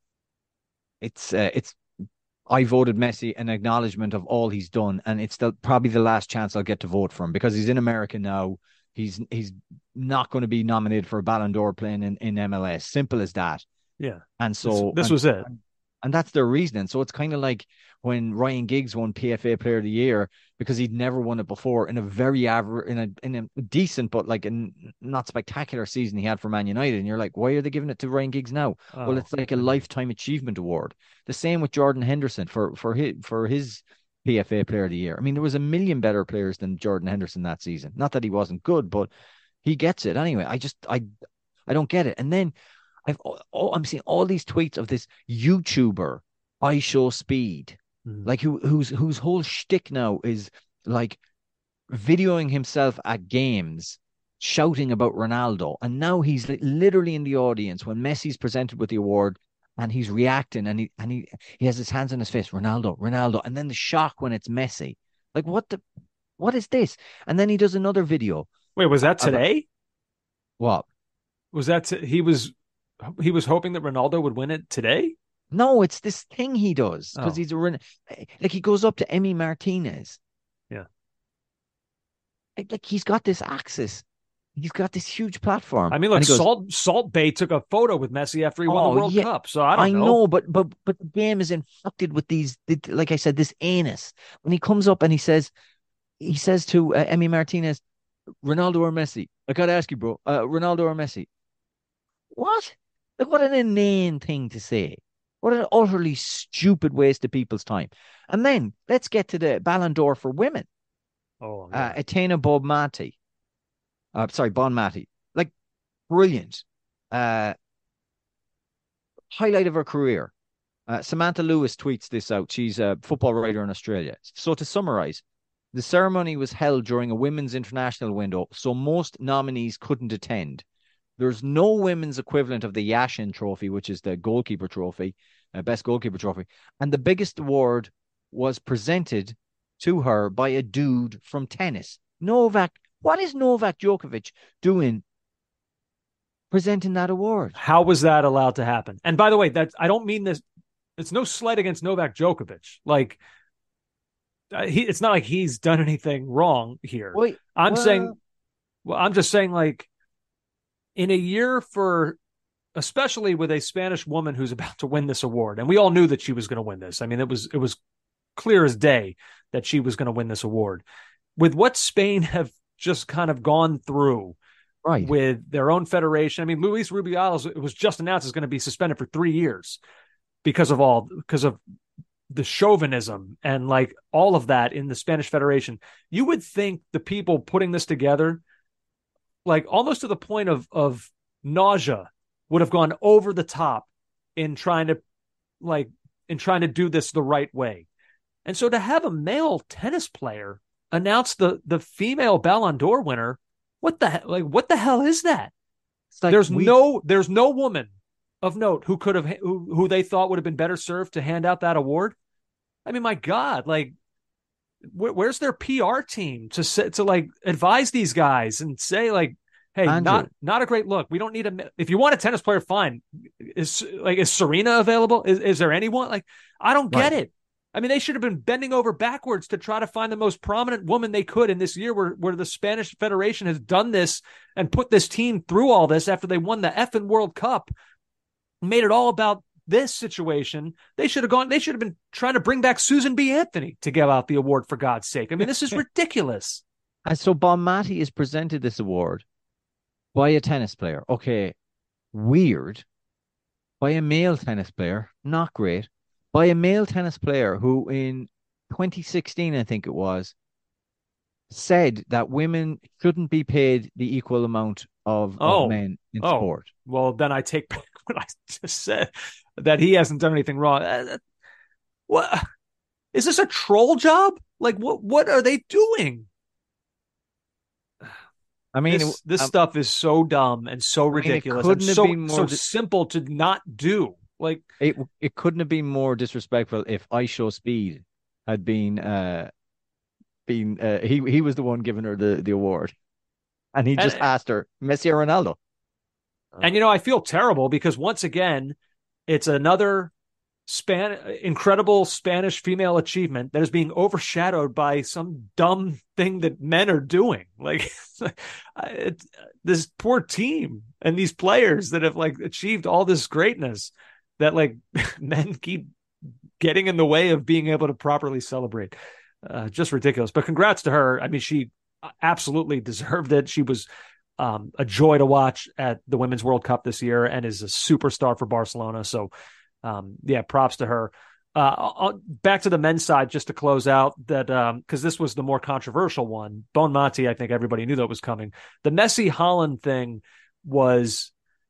It's uh, it's I voted Messi an acknowledgement of all he's done, and it's the, probably the last chance I'll get to vote for him because he's in America now. He's he's not going to be nominated for a Ballon d'Or playing in, in M L S. Simple as that. Yeah. And so this, this and, was it. And that's their reasoning. So it's kind of like when Ryan Giggs won P F A Player of the Year because he'd never won it before in a very average, in a in a decent but like a not spectacular season he had for Man United. And you're like, why are they giving it to Ryan Giggs now? Oh, well, it's like a lifetime achievement award. The same with Jordan Henderson for for his for his P F A Player of the Year. I mean, there was a million better players than Jordan Henderson that season. Not that he wasn't good, but he gets it anyway. I just I I don't get it. And then I've oh, I'm seeing all these tweets of this YouTuber I Show Speed, mm. like who whose whose whole shtick now is like videoing himself at games, shouting about Ronaldo, and now he's literally in the audience when Messi's presented with the award, and he's reacting, and he and he he has his hands on his face, Ronaldo, Ronaldo, and then the shock when it's Messi, like what the what is this? And then he does another video. Wait, was that today? What was that? T- he was. He was hoping that Ronaldo would win it today? No, it's this thing he does because oh. he's a like he goes up to Emi Martinez. Yeah, like he's got this access. He's got this huge platform. I mean, look, goes, Salt Salt Bay took a photo with Messi after he won oh, the World yeah, Cup. So I don't I know. know, but but but the game is infected with these. Like I said, this anus. When he comes up and he says, he says to uh, Emi Martinez, "Ronaldo or Messi?" I gotta ask you, bro. Uh, Ronaldo or Messi? What? Like, what an inane thing to say. What an utterly stupid waste of people's time. And then let's get to the Ballon d'Or for women. Oh, yeah. uh, Etena Bonmati. Uh, sorry, Bonmati. Like, brilliant. Uh, highlight of her career. Uh, Samantha Lewis tweets this out. She's a football writer in Australia. So to summarize, the ceremony was held during a women's international window, so most nominees couldn't attend. There's no women's equivalent of the Yashin Trophy, which is the goalkeeper trophy, uh, best goalkeeper trophy. And the biggest award was presented to her by a dude from tennis. Novak. What is Novak Djokovic doing presenting that award? How was that allowed to happen? And by the way, that's, I don't mean this. It's no slight against Novak Djokovic. Like, uh, he, it's not like he's done anything wrong here. Wait, I'm well... saying, well, I'm just saying, like, in a year for, especially with a Spanish woman who's about to win this award, and we all knew that she was going to win this. I mean, it was it was clear as day that she was going to win this award. With what Spain have just kind of gone through, right, with their own federation. I mean, Luis Rubiales, it was just announced, is going to be suspended for three years because of all because of the chauvinism and like all of that in the Spanish Federation. You would think the people putting this together, like almost to the point of of nausea, would have gone over the top in trying to like in trying to do this the right way. And so to have a male tennis player announce the the female Ballon d'Or winner, What the like? What the hell is that? Like there's we, no there's no woman of note who could have who, who they thought would have been better served to hand out that award. I mean, my God, like, wh- where's their P R team to to like advise these guys and say like, hey, Andrew. not not a great look. We don't need a. If you want a tennis player, fine. Is like is Serena available? Is is there anyone? Like, I don't get Right. it. I mean, they should have been bending over backwards to try to find the most prominent woman they could in this year where, where the Spanish Federation has done this and put this team through all this after they won the effing World Cup, made it all about this situation. They should have gone, they should have been trying to bring back Susan B. Anthony to give out the award, for God's sake. I mean, this is ridiculous. And so Bonmati is presented this award by a tennis player. Okay, weird. By a male tennis player, not great. By a male tennis player who in twenty sixteen, I think it was, said that women shouldn't be paid the equal amount of, Oh. of men in Oh. sport. Well, then I take back what I just said, that he hasn't done anything wrong. Uh, What is this, a troll job? Like, what what are they doing? I mean, This, it- this um, stuff is so dumb and so mean, it ridiculous and couldn't have so, been more so di- simple to not do. Like, it it couldn't have been more disrespectful if I Show Speed had been uh been uh, he he was the one giving her the, the award, and he And- just asked her Messi or Ronaldo. and you know, I feel terrible because once again, it's another span incredible Spanish female achievement that is being overshadowed by some dumb thing that men are doing. Like, it's, this poor team and these players that have like achieved all this greatness that like men keep getting in the way of being able to properly celebrate. Uh, just ridiculous. But congrats to her. I mean, she absolutely deserved it. She was um, a joy to watch at the Women's World Cup this year and is a superstar for Barcelona. So, um, yeah, props to her. Uh, I'll, back to the men's side, just to close out that, um, because this was the more controversial one. Bonmati, I think everybody knew that was coming. The Messi Haaland thing was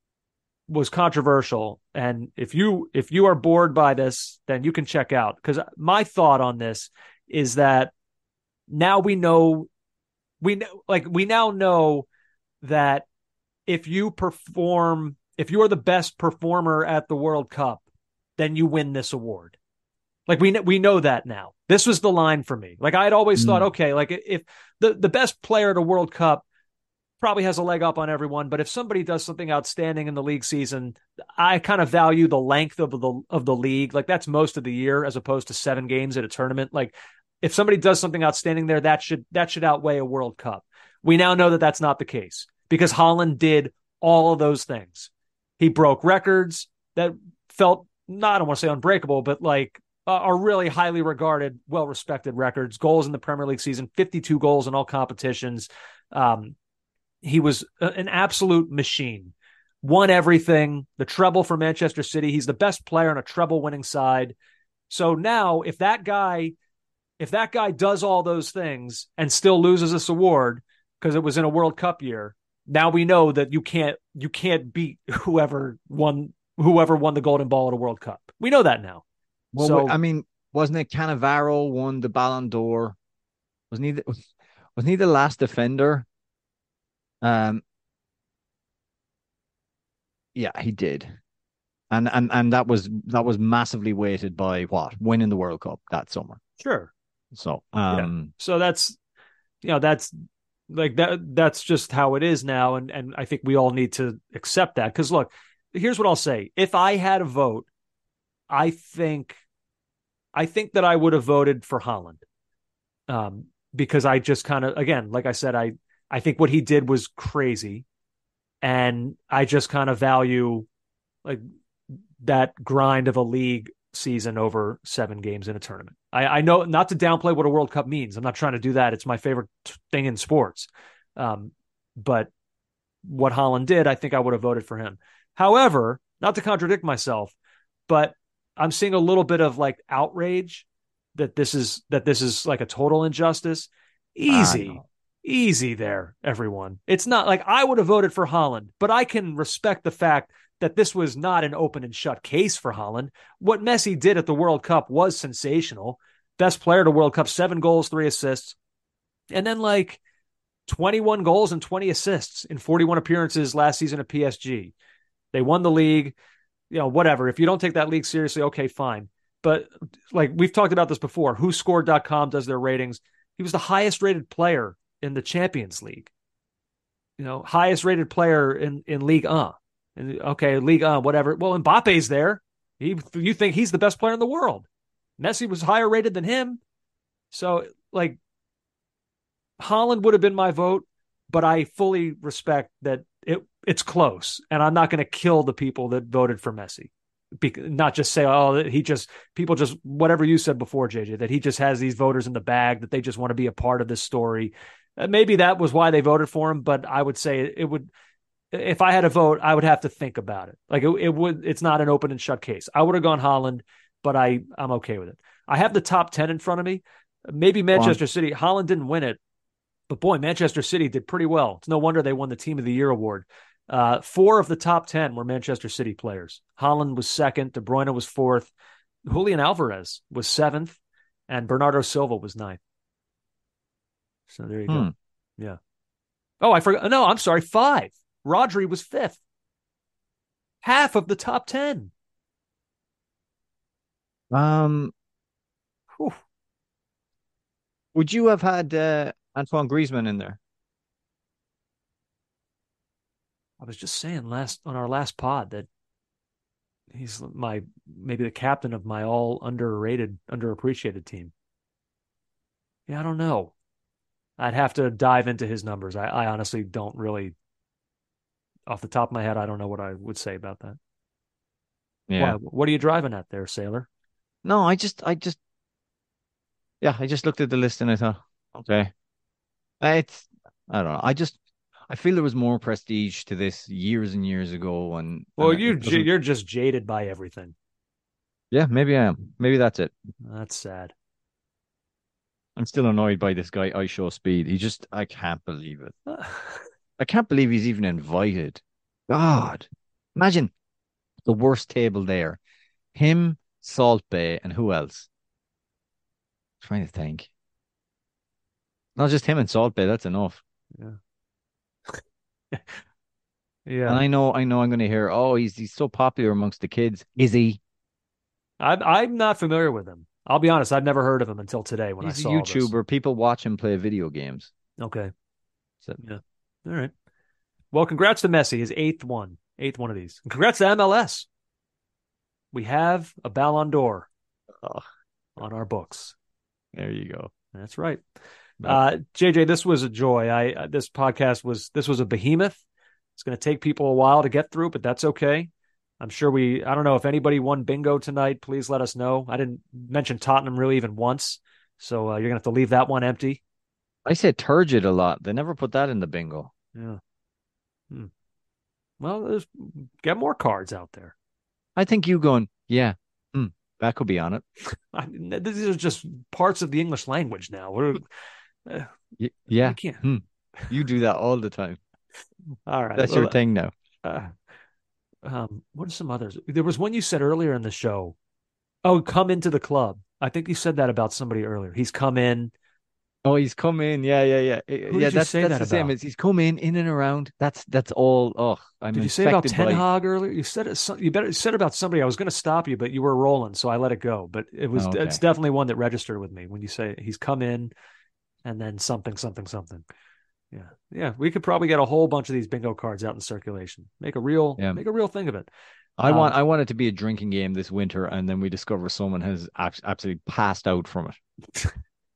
was controversial, and if you if you are bored by this, then you can check out, because my thought on this is that now we know we know like we now know that if you perform if you are the best performer at the World Cup, then you win this award. Like we we know that now. This was the line for me. Like I had always Mm. thought, okay, like if the, the best player at a World Cup probably has a leg up on everyone, but if somebody does something outstanding in the league season, I kind of value the length of the of the league. Like that's most of the year as opposed to seven games at a tournament. Like if somebody does something outstanding there, that should that should outweigh a World Cup. We now know that that's not the case because Haaland did all of those things. He broke records that felt not, I don't want to say unbreakable, but like uh, are really highly regarded, well-respected records. Goals in the Premier League season, fifty-two goals in all competitions. Um, he was a, an absolute machine. Won everything. The treble for Manchester City. He's the best player on a treble-winning side. So now, if that guy, if that guy does all those things and still loses this award because it was in a World Cup year, now we know that you can't you can't beat whoever won whoever won the Golden Ball at a World Cup. We know that now. Well, so I mean, wasn't it Cannavaro won the Ballon d'Or? Wasn't he? The, wasn't he the last defender? Um. Yeah, he did, and and and that was that was massively weighted by what winning the World Cup that summer. sure. So, um, So that's you know that's like that that's just how it is now, and and I think we all need to accept that. Because look, here's what I'll say: if I had a vote, I think I think that I would have voted for Haaland, um, because I just kind of again, like I said, I I think what he did was crazy, and I just kind of value like that grind of a league season over seven games in a tournament. I, I know not to downplay what a World Cup means. I'm not trying to do that. It's my favorite thing in sports. Um, but what Haaland did, I think I would have voted for him. However, not to contradict myself, but I'm seeing a little bit of like outrage that this is that this is like a total injustice. Easy, easy there, everyone. It's not like I would have voted for Haaland, but I can respect the fact that this was not an open and shut case for Haaland. What Messi did at the World Cup was sensational. Best player at the World Cup, seven goals, three assists. And then like twenty-one goals and twenty assists in forty-one appearances last season at P S G. They won the league. You know, whatever. If you don't take that league seriously, okay, fine. But like we've talked about this before, who scored dot com does their ratings. He was the highest rated player in the Champions League. You know, highest rated player in, in Ligue one. And, okay, Ligue one, whatever. Well, Mbappe's there. He, you think he's the best player in the world. Messi was higher rated than him. So, like, Haaland would have been my vote, but I fully respect that it it's close. And I'm not going to kill the people that voted for Messi. Be, not just say, oh, he just, people just, whatever you said before, J J, that he just has these voters in the bag, that they just want to be a part of this story. Uh, maybe that was why they voted for him, but I would say it would, if I had a vote, I would have to think about it. Like it, it would, it's not an open and shut case. I would have gone Haaland, but I, I'm okay with it. I have the top ten in front of me. Maybe Manchester City. Haaland didn't win it, but boy, Manchester City did pretty well. It's no wonder they won the Team of the Year award. Uh, four of the top ten were Manchester City players. Haaland was second. De Bruyne was fourth. Julian Alvarez was seventh. And Bernardo Silva was ninth. So there you hmm. go. Yeah. Oh, I forgot. No, I'm sorry. Five. Rodri was fifth. Half of the top ten. Um, Whew. Would you have had uh, Antoine Griezmann in there? I was just saying last on our last pod that he's my maybe the captain of my all underrated, underappreciated team. Yeah, I don't know. I'd have to dive into his numbers. I, I honestly don't really, off the top of my head, I don't know what I would say about that. Yeah. Why, what are you driving at there, Sailor? No, I just, I just, yeah, I just looked at the list and I thought, okay, it's, I don't know. I just, I feel there was more prestige to this years and years ago. And well, and you you're just jaded by everything. Yeah, maybe I am. Maybe that's it. That's sad. I'm still annoyed by this guy, I Show Speed. He just, I can't believe it. I can't believe he's even invited. God, imagine the worst table there. Him, Salt Bay, and who else? I'm trying to think. Not just him and Salt Bay. That's enough. Yeah. Yeah. And I know, I know I'm going to hear, oh, he's he's so popular amongst the kids. Is he? I'm I'm not familiar with him. I'll be honest, I've never heard of him until today when he's I saw a YouTuber. This. People watch him play video games. Okay. So, yeah. All right. Well, congrats to Messi, his eighth one. Eighth one of these. And congrats to M L S. We have a Ballon d'Or oh. on our books. There you go. That's right. Uh, J J, this was a joy. I uh, this podcast was this was a behemoth. It's going to take people a while to get through, but that's okay. I'm sure we. I don't know if anybody won bingo tonight. Please let us know. I didn't mention Tottenham really even once, so uh, you're going to have to leave that one empty. I said turgid a lot. They never put that in the bingo. Yeah. Hmm. Well, there's get more cards out there. I think you going, yeah, hmm, that could be on it. I mean, these are just parts of the English language now. We're. Uh, y- yeah, I can't. Hmm. You do that all the time. All right, that's well, your thing now. Uh, um, what are some others? There was one you said earlier in the show. Oh, come into the club. I think you said that about somebody earlier. He's come in. Oh, he's come in. Yeah, yeah, yeah. Who yeah, did that's, you say that's that the same about? as he's come in, in and around. That's that's all. Oh, I'm Did you say about Ten by... Hag earlier? You said it. You better you said about somebody. I was going to stop you, but you were rolling, so I let it go. But it was. Oh, okay. It's definitely one that registered with me when you say he's come in, and then something, something, something. Yeah, yeah. We could probably get a whole bunch of these bingo cards out in circulation. Make a real, yeah. make a real thing of it. I um, want, I want it to be a drinking game this winter, and then we discover someone has absolutely passed out from it.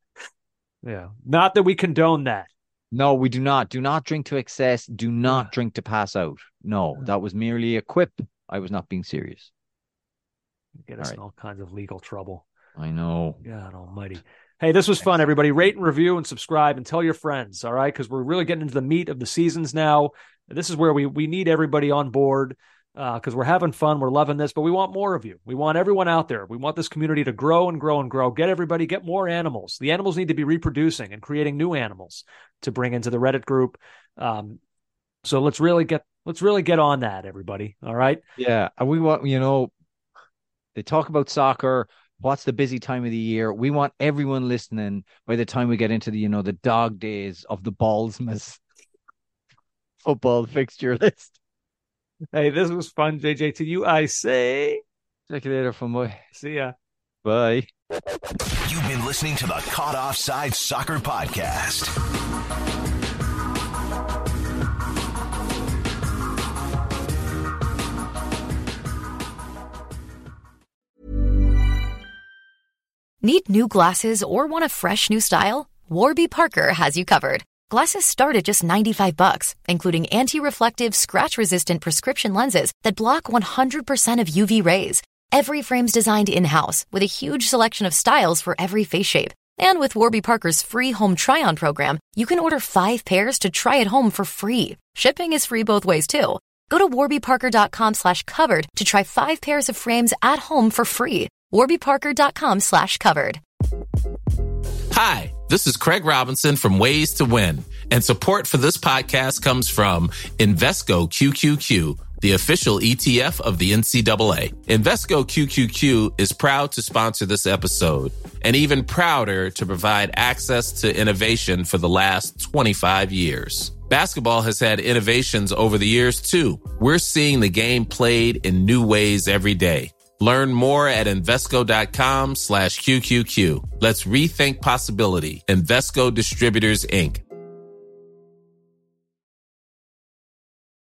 Yeah, not that we condone that. No, we do not. Do not drink to excess. Do not yeah. drink to pass out. No, that was merely a quip. I was not being serious. Get us all right. in all kinds of legal trouble. I know. God almighty. Hey, this was fun, everybody. Rate and review and subscribe and tell your friends, all right? Because we're really getting into the meat of the seasons now. This is where we we need everybody on board because uh, we're having fun. We're loving this, but we want more of you. We want everyone out there. We want this community to grow and grow and grow. Get everybody, get more animals. The animals need to be reproducing and creating new animals to bring into the Reddit group. Um, so let's really get let's really get on that, everybody. All right? Yeah, and we want, you know, they talk about soccer. what's the busy time of the year. We want everyone listening by the time we get into the, you know, the dog days of the Ballsmas football fixture list. Hey, this was fun, J J. To you, I say. Check you later, fanboy. See ya. Bye. You've been listening to the Caught Offside Soccer Podcast. Need new glasses or want a fresh new style? Warby Parker has you covered. Glasses start at just ninety-five bucks, including anti-reflective, scratch-resistant prescription lenses that block one hundred percent of U V rays. Every frame's designed in-house with a huge selection of styles for every face shape. And with Warby Parker's free home try-on program, you can order five pairs to try at home for free. Shipping is free both ways, too. Go to warbyparker.com slash covered to try five pairs of frames at home for free. warbyparker.com slash covered. Hi, this is Craig Robinson from Ways to Win, and support for this podcast comes from Invesco Q Q Q, the official E T F of the N C double A. Invesco Q Q Q is proud to sponsor this episode, and even prouder to provide access to innovation for the last twenty-five years. Basketball has had innovations over the years, too. We're seeing the game played in new ways every day. Learn more at Invesco.com slash QQQ. Let's rethink possibility. Invesco Distributors, Incorporated.